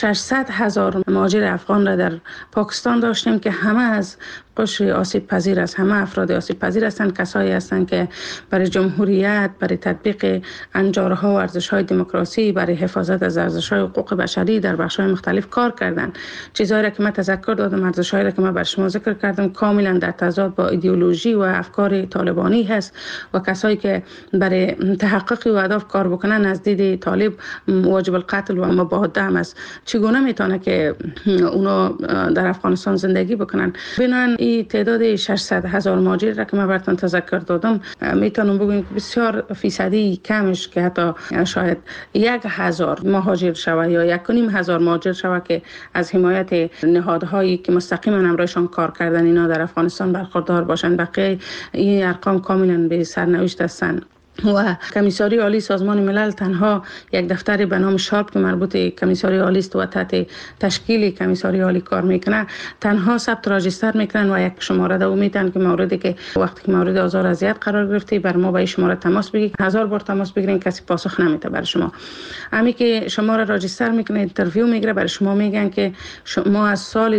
600,000 مهاجر افغان را در پاکستان داشتیم که همه از قشر آسیب پذیر است، همه افراد آسیب پذیر هستند، کسایی هستند که برای جمهوریت، برای تطبیق انجارها و ارزش‌های دموکراسی، برای حفاظت از ارزش‌های حقوق بشری در بخش‌های مختلف کار کردند. چیزایی را که من تذکر دادم، ارزش‌هایی را که من بر شما ذکر کردم، کاملا در تضاد با ایدئولوژی و افکار طالبانی هست و کسایی که برای تحقق اهداف کار بکنن از دید طالب واجب القتل و مباده هم است. چگونه میتونه که اونا در افغانستان زندگی بکنن؟ بنابراین این تعداد 600,000 مهاجر را که من براتون تذکر دادم، میتونم بگم که بسیار فیصدی کمش که حتی شاید 1,000 مهاجر شوه یا 1,500 مهاجر شوه که از حمایت نهادهایی که مستقیما همراهشان کار کردن اینا در افغانستان برخوردار باشند. بقیه این ارقام کاملا به سرنوشت هستند. و کمیساری عالی سازمان ملل تنها یک دفتر به نام شارپ که مربوط کمیساری عالی است و تحت تشکیل کمیساری عالی کار میکنه، تنها ثبت راجستر میکنن و یک شماره دو میدن که موردی که وقتی که مورد آزار اذیت قرار گرفتی بر ما به این شماره تماس بگیرید. 1000 بار تماس بگیرین کسی پاسخ نمیده بر شما. همین که شماره راجستر میکنه، اینترویو میگیره، بر شما میگن که ما از سال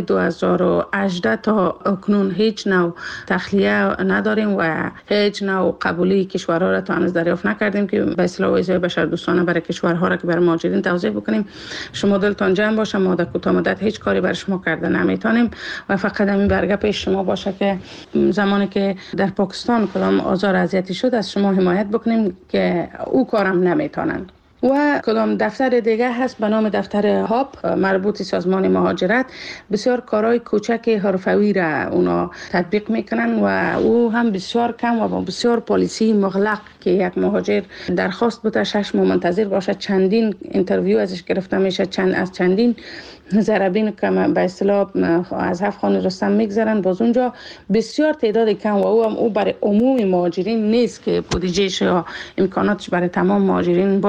2018 تا اکنون هیچ نوع تخلیه نداریم و هیچ نوع قبولی کشورها را تا هنوز دریافت نکردیم که به اصطلاح ویزای بشردوستانه برای کشورها را که برای مهاجرین توزیع بکنیم. شما دلتان جمع باشه، ما در کوتاه مدت هیچ کاری برای شما کرده نمیتونیم و فقط همین برگه پیش شما باشه که زمانی که در پاکستان کدام آزار اذیتی شد از شما حمایت بکنیم که او کارم نمیتونن. و کدام دفتر دیگه هست به نام دفتر هاپ مربوط سازمان مهاجرت، بسیار کارهای کوچک حرفوی را اونا تطبیق میکنن و او هم بسیار کم و با بسیار پالیسی مغلق که یک مهاجر درخواست بوده 6 ماه منتظر باشه، چندین اینترویو ازش گرفته میشه، چندین ضربین که به اصطلاح از 7 خانه رستم میگذرن، باز اونجا بسیار تعداد کم و او برای عموم مهاجرین نیست که بودجهش یا امکاناتش برای تمام مهاجرین باشه.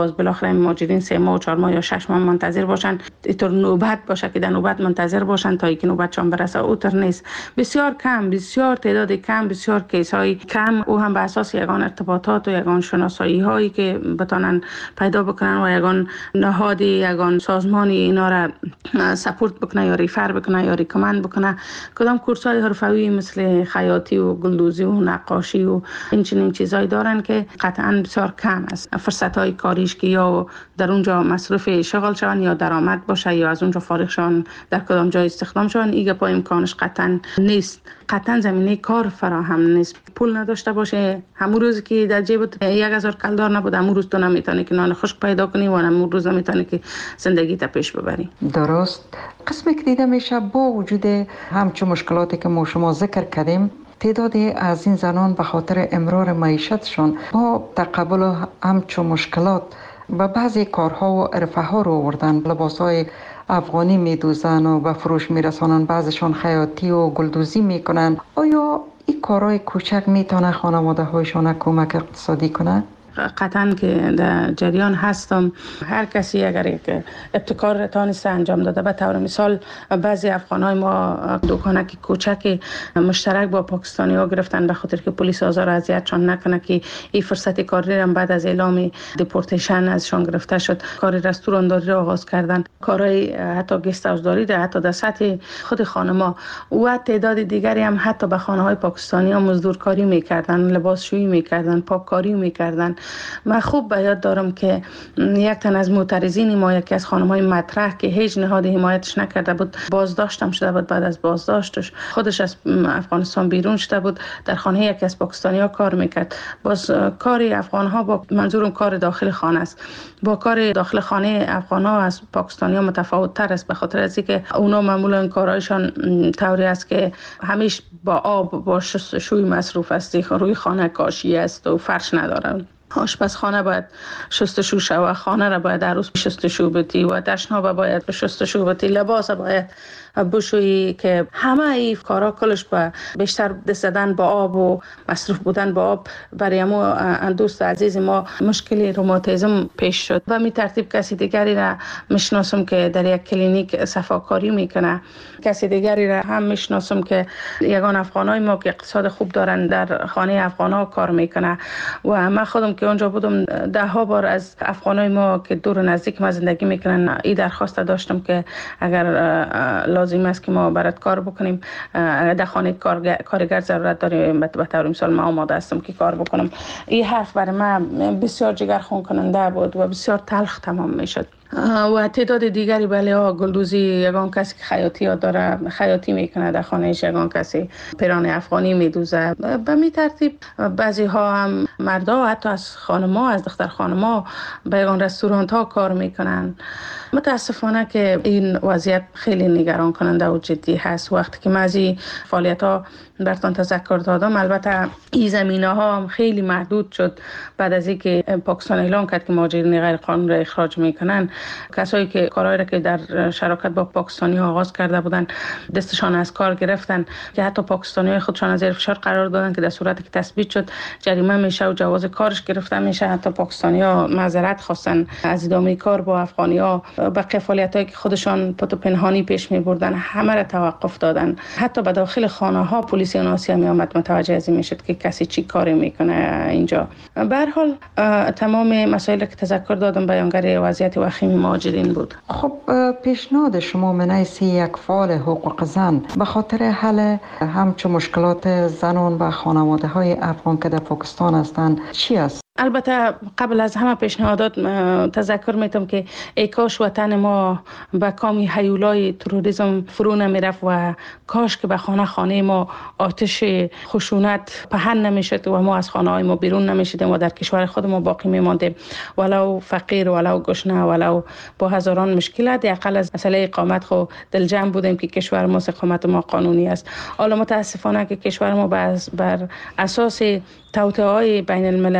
باز بالاخره مهاجرین 3 ماه و 4 ماه یا 6 ماه منتظر باشن، اینطور نوبت باشه که در نوبت منتظر باشن تا اینکه نوبتشان برسه، اوتر نیست. بسیار کم، بسیار تعداد کم، بسیار کیس های کم، او هم به اساس یگان ارتباطات و یگان شناسایی هایی که بتانن پیدا بکنن و یگان نهادی، یگان سازمانی اینا را سپورت بکنه یا ریفر بکنه یا ریکمند بکنه. کدام کورس های حرفوی مثل خیاطی و گلدوزی و نقاشی و این چنین چیزایی دارن که قطعا بسیار کم است. فرصت های کاریش که یا در اونجا مصروف شغل شون یا درآمد باشه یا از اونجا فارغ شون در کدام جای استخدام شون، ایگه پای امکانش قطعا نیست. قطعا زمینه کار فراهم نیست. پول نداشته باشه، همون روزی که در جیبت 1000 کلدار نبود، همون روز تو نمیتونی که نان خشک پیدا کنی و همون روز نمیتونی که زندگی تا پیش ببری. درست. قسمی که دیده میشه با وجود همچون مشکلاتی که ما شما ذکر کردیم، تعدادی از این زنان به خاطر امرار معیشتشون با تقبل همچون مشکلات و بعضی کارها و عرفه ها رو آوردن. لباسای افغانی میدوزن و به فروش میرسانن، بعضشون خیاطی و گلدوزی میکنن. آیا این کارهای کوچک میتونه خانواده هایشون کمک اقتصادی کنه؟ قطعا که در جریان هستم. هر کسی اگر یک ابتکار تانسته انجام داده، به طور مثال بعضی افغانای ما دکانک کوچک مشترک با پاکستانی ها گرفتن به خاطر که پلیس آزار اذیتشان نکنه که این فرصت کاری هم بعد از اعلام دیپورتیشن ازشان گرفته شد کار رستورانداری را آغاز کردن. کارهای حتی گست هاوس داری در حتی در سطح خود خانما و تعداد دیگری هم حتی به خانه های پاکستانی ها مزدورکاری میکردن، لباسشویی میکردن، پاککاری میکردن. من خوب به یاد دارم که یک تن از معترضین ما، یکی از خانم‌های مطرح که هیچ نهاد حمایتش نکرده بود، بازداشتم شده بود. بعد از بازداشتش خودش از افغانستان بیرون شده بود، در خانه یکی از پاکستانی‌ها کار میکرد. باز کار افغان‌ها با منظورم کار داخل خانه است، با کار داخل خانه افغان‌ها از پاکستانی‌ها متفاوت‌تر است، به خاطر از اینکه اونا معمولاً کارهایشان طوری است که همیشه با آب با شستشوی مصروف است. روی خانه کاشی است و فرش ندارن. آشپزخانه باید شستشو شود، خانه را باید عروس شستشو بتی و دشنا باید شستشو بتی، لباس باید بشویی، که همه این کارا کلش با بیشتر دست زدن با آب و مصروف بودن با آب برای ما دوست عزیز ما مشکلی روماتیسم پیش شد. و می ترتیب کسی دیگری را میشناسم که در یک کلینیک صفاکاری میکنه، کسی دیگری را هم میشناسم که یگان افغانای ما که اقتصاد خوب دارن در خانه افغانا کار میکنه. و من خودم که اونجا بودم 10 بار از افغانای ما که دور و نزدیک ما زندگی میکنن این درخواست داشتم که اگر لازم است که ما برات کار بکنیم، در خانه کارگر ضرورت داریم، به طور مثال ما آماده هستم که کار بکنم. این حرف برای من بسیار جگرخون کننده بود و بسیار تلخ تمام میشد. و تعداد دیگری بله گلدوزی، یگان کسی که خیاطی ها داره خیاطی میکنه در خانهش، یگان کسی پیران افغانی میدوزه. به می ترتیب بعضی ها هم مردا حتی از خانما، از دختر خانما به یگان رستورانت ها کار میکنن. متاسفانه که این وضعیت خیلی نگران کننده و جدی هست. وقتی که من از این فعالیت ها براتون تذکر دادم، البته این زمینه ها هم خیلی محدود شد بعد از اینکه پاکستان اعلام کرد که مهاجرین غیر قانونی را اخراج میکنن. کسایی که کارهایی را که در شراکت با پاکستانی ها آغاز کرده بودن دستشان از کار گرفتن، که حتی پاکستانی های خودشان از زیر فشار قرار دادن که در صورتی که تثبیت شد جریمه میشه و جواز کارش گرفته میشه. حتی پاکستانی ها معذرت خواستن از ادامه کار با افغانی ها. بقیه فعالیتایی که خودشان پنهانی پیش میبردن همه را توقف دادن. حتی به داخل خانه ها پلیس آسیا می آمد متوجه از این میشد که کسی چی کاری میکنه اینجا. به هر حال تمام مسائل که تذکر دادم بیانگر وضعیت وخیم مهاجرین بود. خب پیشنهاد شما من حیث یک فعال حقوق زن به خاطر حل همچون مشکلات زنان و خانواده های افغان که در پاکستان هستند چی است؟ البته قبل از همه پیشنهادات تذکر میتم که ای کاش وطن ما به کامی هیولای تروریسم فرو نمیرفت و کاش که به خانه ما آتش خشونت پهن نمیشد و ما از خانه های ما بیرون نمیشدیم و در کشور خود ما باقی میماندیم، ولو فقیر ولو گشنه ولو با هزاران مشکلات. اقل از مسئله اقامت خو دل جمع بودیم که کشور ما اقامت ما قانونی است. حالا متاسفانه که کشور ما بر اساس توطئه‌های بین المللی و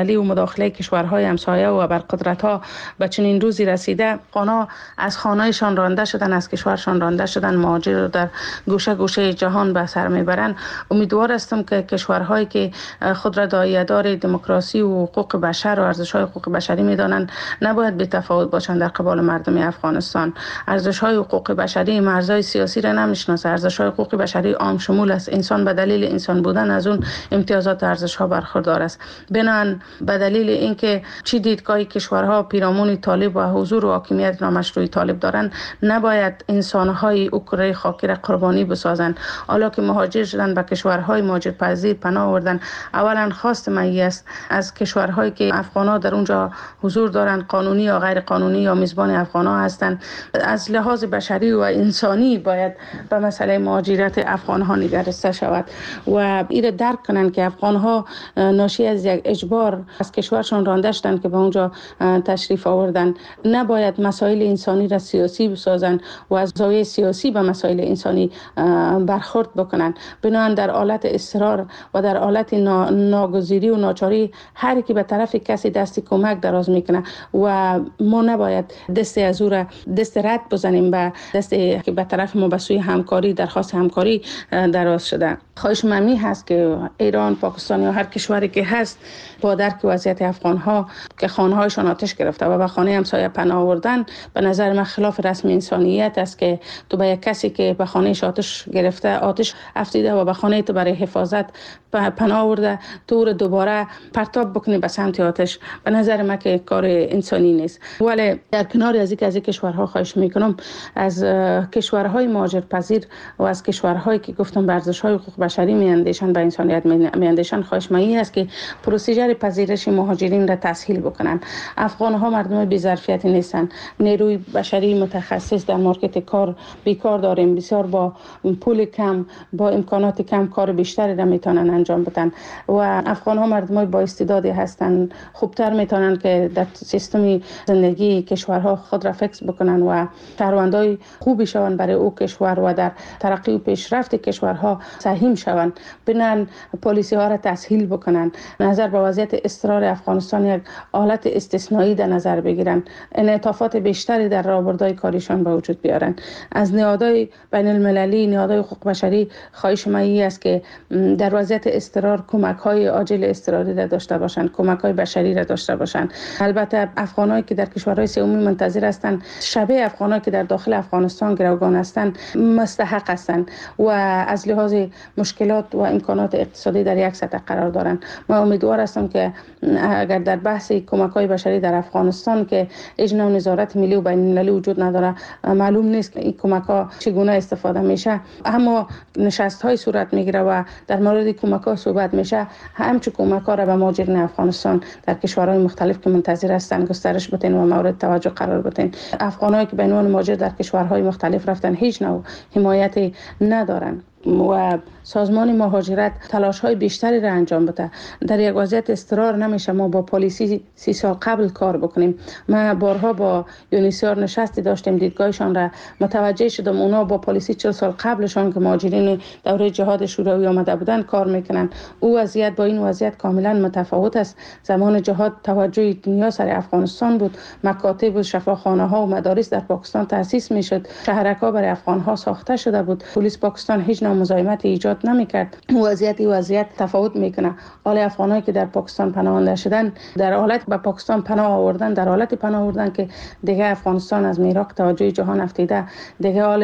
داخلی کشورهای همسایه و ابرقدرت‌ها به چنین روزی رسیده، افغان‌ها از خانه‌شان رانده شدن، از کشورشان رانده شدن، مهاجر رو در گوشه گوشه جهان به سر میبرند. امیدوار هستم که کشورهایی که خود را داعیه‌دار دموکراسی و حقوق بشر و ارزش‌های حقوق بشری می‌دانند نباید بی‌تفاوت باشند در قبال مردم افغانستان. ارزش‌های حقوق بشری مرزهای سیاسی را نمی‌شناسد. ارزش‌های حقوق بشری عام شمول است. انسان به دلیل انسان بودن از اون امتیازات و ارزش‌ها برخوردار است. بنابراین به دلیل اینکه چی دیدگاهی کشورها پیرامون طالب و حضور و حاکمیت نامشروع طالب دارند، نباید انسان‌های اوکراین خاکی را قربانی بسازند. حالا که مهاجر شدن به کشورهای مهاجرپذیر پناه آوردن، اولا خواست من است از کشورهایی که افغان‌ها در اونجا حضور دارند، قانونی یا غیر قانونی یا میزبان افغان‌ها هستند، از لحاظ بشری و انسانی باید به مسئله مهاجرت افغان‌ها نگرسته شود و این درک کنند که افغان‌ها ناشی از یک اجبار از کشورشان رانده شدند که به اونجا تشریف آوردن. نباید مسائل انسانی را سیاسی بسازند و از زاویه سیاسی به مسائل انسانی برخورد بکنند. بنابراین در حالت اصرار و در حالت ناگزیری و ناچاری هر کی به طرف کسی دست کمک دراز میکنه و ما نباید دست از او را دست رد بزنیم به دست که به طرف ما به سوی همکاری درخواست همکاری دراز شده. خواهش من هست که ایران، پاکستان یا هر کشوری که هست با درک وضعیت افغان‌ها که خانه‌هایشان آتش گرفته و به خانه همسایه پناه آوردن، به نظر من خلاف رسم انسانیت است که تو به یک کسی که به خانه‌اش آتش گرفته آتش افزوده و به خانه تو برای حفاظت پناه آورده تو رو دوباره پرتاب بکنی به سمت آتش. به نظر من که کار انسانی نیست. ولی در کنار از این کشورها خواهش میکنم از کشورهای مهاجرپذیر و از کشورهایی که گفتم به ارزش‌های حقوق بشری میاندیشند، به انسانیت میاندیشند، خواهش من این است که پروسیجر پذیرش مهاجرین را تسهیل بکنند. افغان‌ها مردم بی‌ظرفیتی نیستند. نیروی بشری متخصص در مارکت کار بیکار داریم. بسیار با پول کم، با امکانات کم کار بیشتری را میتونن انجام بدن و افغان‌ها مردم با استعدادی هستند. خوبتر میتونن که در سیستم زندگی کشورها خود را فکس بکنن و شهروندای خوبی شوند برای او کشور و در ترقی و پیشرفت کشورها سهم شوند. بنان پالیسی ها را تسهیل بکنن. نظر به وضعیت اضطرار افغانستان یک حالت استثنایی در نظر بگیرن. انعطافات بیشتری در راهبردهای کاریشان به وجود بیارن. از نهادهای بین المللی، نهادهای حقوق بشری خواهش من این است که در وضعیت اضطرار کمک‌های عاجل اضطراری را داشته باشند، کمک‌های بشری را داشته باشند. البته افغانایی که در کشورهای سومی منتظر هستند، شبیه افغانایی که در داخل افغانستان گروگان هستند، مستحق هستند و از لحاظ مشکلات و امکانات اقتصادی در یک سطح قرار دارند. من امیدوار هستم که اگر در بحث کمک‌های بشری در افغانستان که هیچ نوع نظارت ملی و بین المللی وجود نداره، معلوم نیست که این کمک‌ها چگونه استفاده میشه، اما نشست‌های صورت میگیره و در مورد کمک‌ها صحبت میشه، همچون کمک‌ها را به مهاجرین افغانستان در کشورهای مختلف که منتظر هستند گسترش بدین و مورد توجه قرار بدین. افغانایی که به عنوان مهاجر در کشورهای مختلف رفتن هیچ نوع حمایتی ندارند و سازمان مهاجرت تلاش‌های بیشتری را انجام بده. در یک وضعیت اضطرار نمیشه ما با پلیسی 30 سال قبل کار بکنیم. ما بارها با یونیسیار نشستی داشتیم، دیدگاهشان را متوجه شدم. اونا با پلیسی 40 سال قبلشان که مهاجرین دوره جهاد شوروی آمده بودن کار میکنن. او وضعیت با این وضعیت کاملا متفاوت است. زمان جهاد توجه دنیا سر افغانستان بود. مکاتب و شفاخانه‌ها و مدارس در پاکستان تأسیس میشد. شهرک‌ها برای افغان‌ها ساخته شده بود. پلیس پاکستان هیچ نوع مزاحمت ایجاد نمیکرد. وضعیت تفاوت میکنه. حال افغانایی که در پاکستان پناهنده شدن، در حالت به پاکستان پناه آوردن، در حالت پناه آوردن که دیگه افغانستان از میراق توجه جهان افتیده، دیگه حال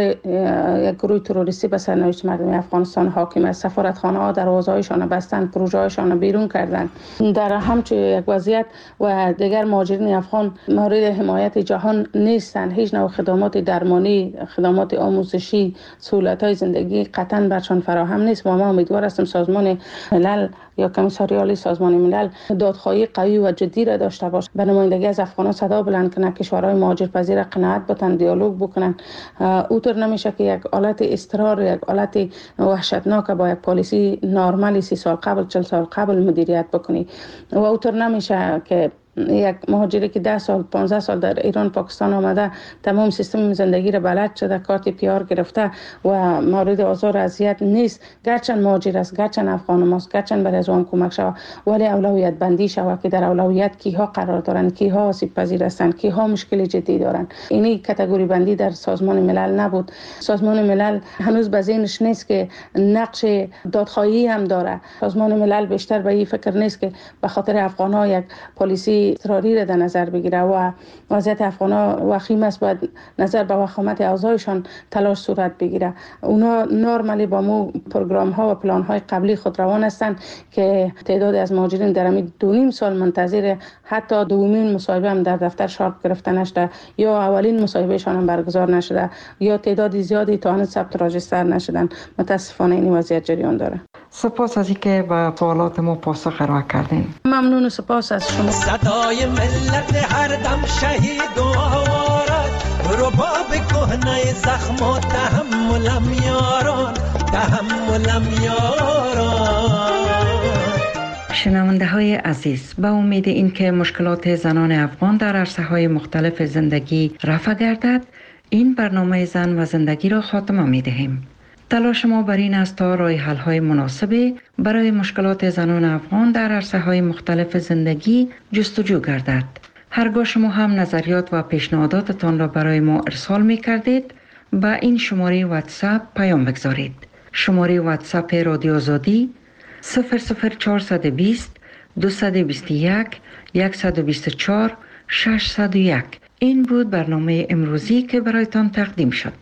یک گروه تروریستی به سرنوشت مردم افغانستان حاکم است. سفارتخانه‌ها دروازه‌هایشان بستند، پروژه‌هایشان بیرون کردند. در همچون یک وضعیت و دیگر مهاجرین افغان مورد حمایت جهان نیستند. هیچ نوع خدمات درمانی، خدمات آموزشی، سهولت‌های زندگی قطعاً برشان فراهم نیست. ما امیدوار هستیم سازمان ملل یا کمیساریال سازمان ملل دادخواهی قوی و جدی را داشته باشه، به نمایندگی از افغانان صدا بلند کنه، کشورهای مهاجرپذیر قناعت بتن، دیالوگ بکنن. اوطور نمیشه که یک حالت اضطرار، یک حالت وحشتناک با یک پالیسی نرمالی 30 سال قبل 40 سال قبل مدیریت بکنی و اوطور نمیشه که یک مهاجری که 10 سال 15 سال در ایران پاکستان آمده، تمام سیستم زندگی را بلد شده، کارت PR گرفته و مورد آزار اذیت نیست، گرچند مهاجر است، گرچند افغان ماست، گرچند برای از آن کمک شود، ولی اولویت بندی شود که در اولویت کیها قرار دارند، کیها آسیب پذیر هستند، کیها مشکل جدی دارند. اینی کاتگوری بندی در سازمان ملل نبود. سازمان ملل هنوز به ذهنش نیست که نقش دادخواهی هم داره. سازمان ملل بیشتر به این فکر نیست که به خاطر افغان‌ها یک پلیسی اضطراری را در نظر بگیره و وضعیت افغان‌ها وخیم است، باید نظر به وخامت اوضاعشان تلاش صورت بگیره. اونا نورمالی با مو پروگرام‌ها و پلان‌های قبلی خود روان هستند که تعداد از مهاجرین در همین 2.5 سال منتظر حتی دومین مصاحبه هم در دفتر شارپ گرفته نشده، یا اولین مصاحبهشان هم برگزار نشده، یا تعداد زیادی تا هنوز ثبت راجستر نشدن. متاسفانه این وضعیت جریان داره. سپاس از اینکه به سوالات ما پاسخ ارائه کردین. ممنون و سپاس از شما. صدای ملت هر دم شهید و آوارد، رباب کهنه زخم و تحملم یاران، تحملم یاران. شنونده های عزیز، به امید اینکه مشکلات زنان افغان در عرصه‌های مختلف زندگی رفع گردد، این برنامه زن و زندگی را خاتمه می دهیم. تلاش ما بر این است تا راه حل‌های مناسبی برای مشکلات زنان افغان در عرصه‌های مختلف زندگی جستجو گردد. هرگاه شما هم نظریات و پیشنهاداتتان را برای ما ارسال می کردید، با این شماره واتساپ پیام بگذارید. شماره واتساپ رادیو آزادی 00420 221 124 601. این بود برنامه امروزی که برایتان تقدیم شد.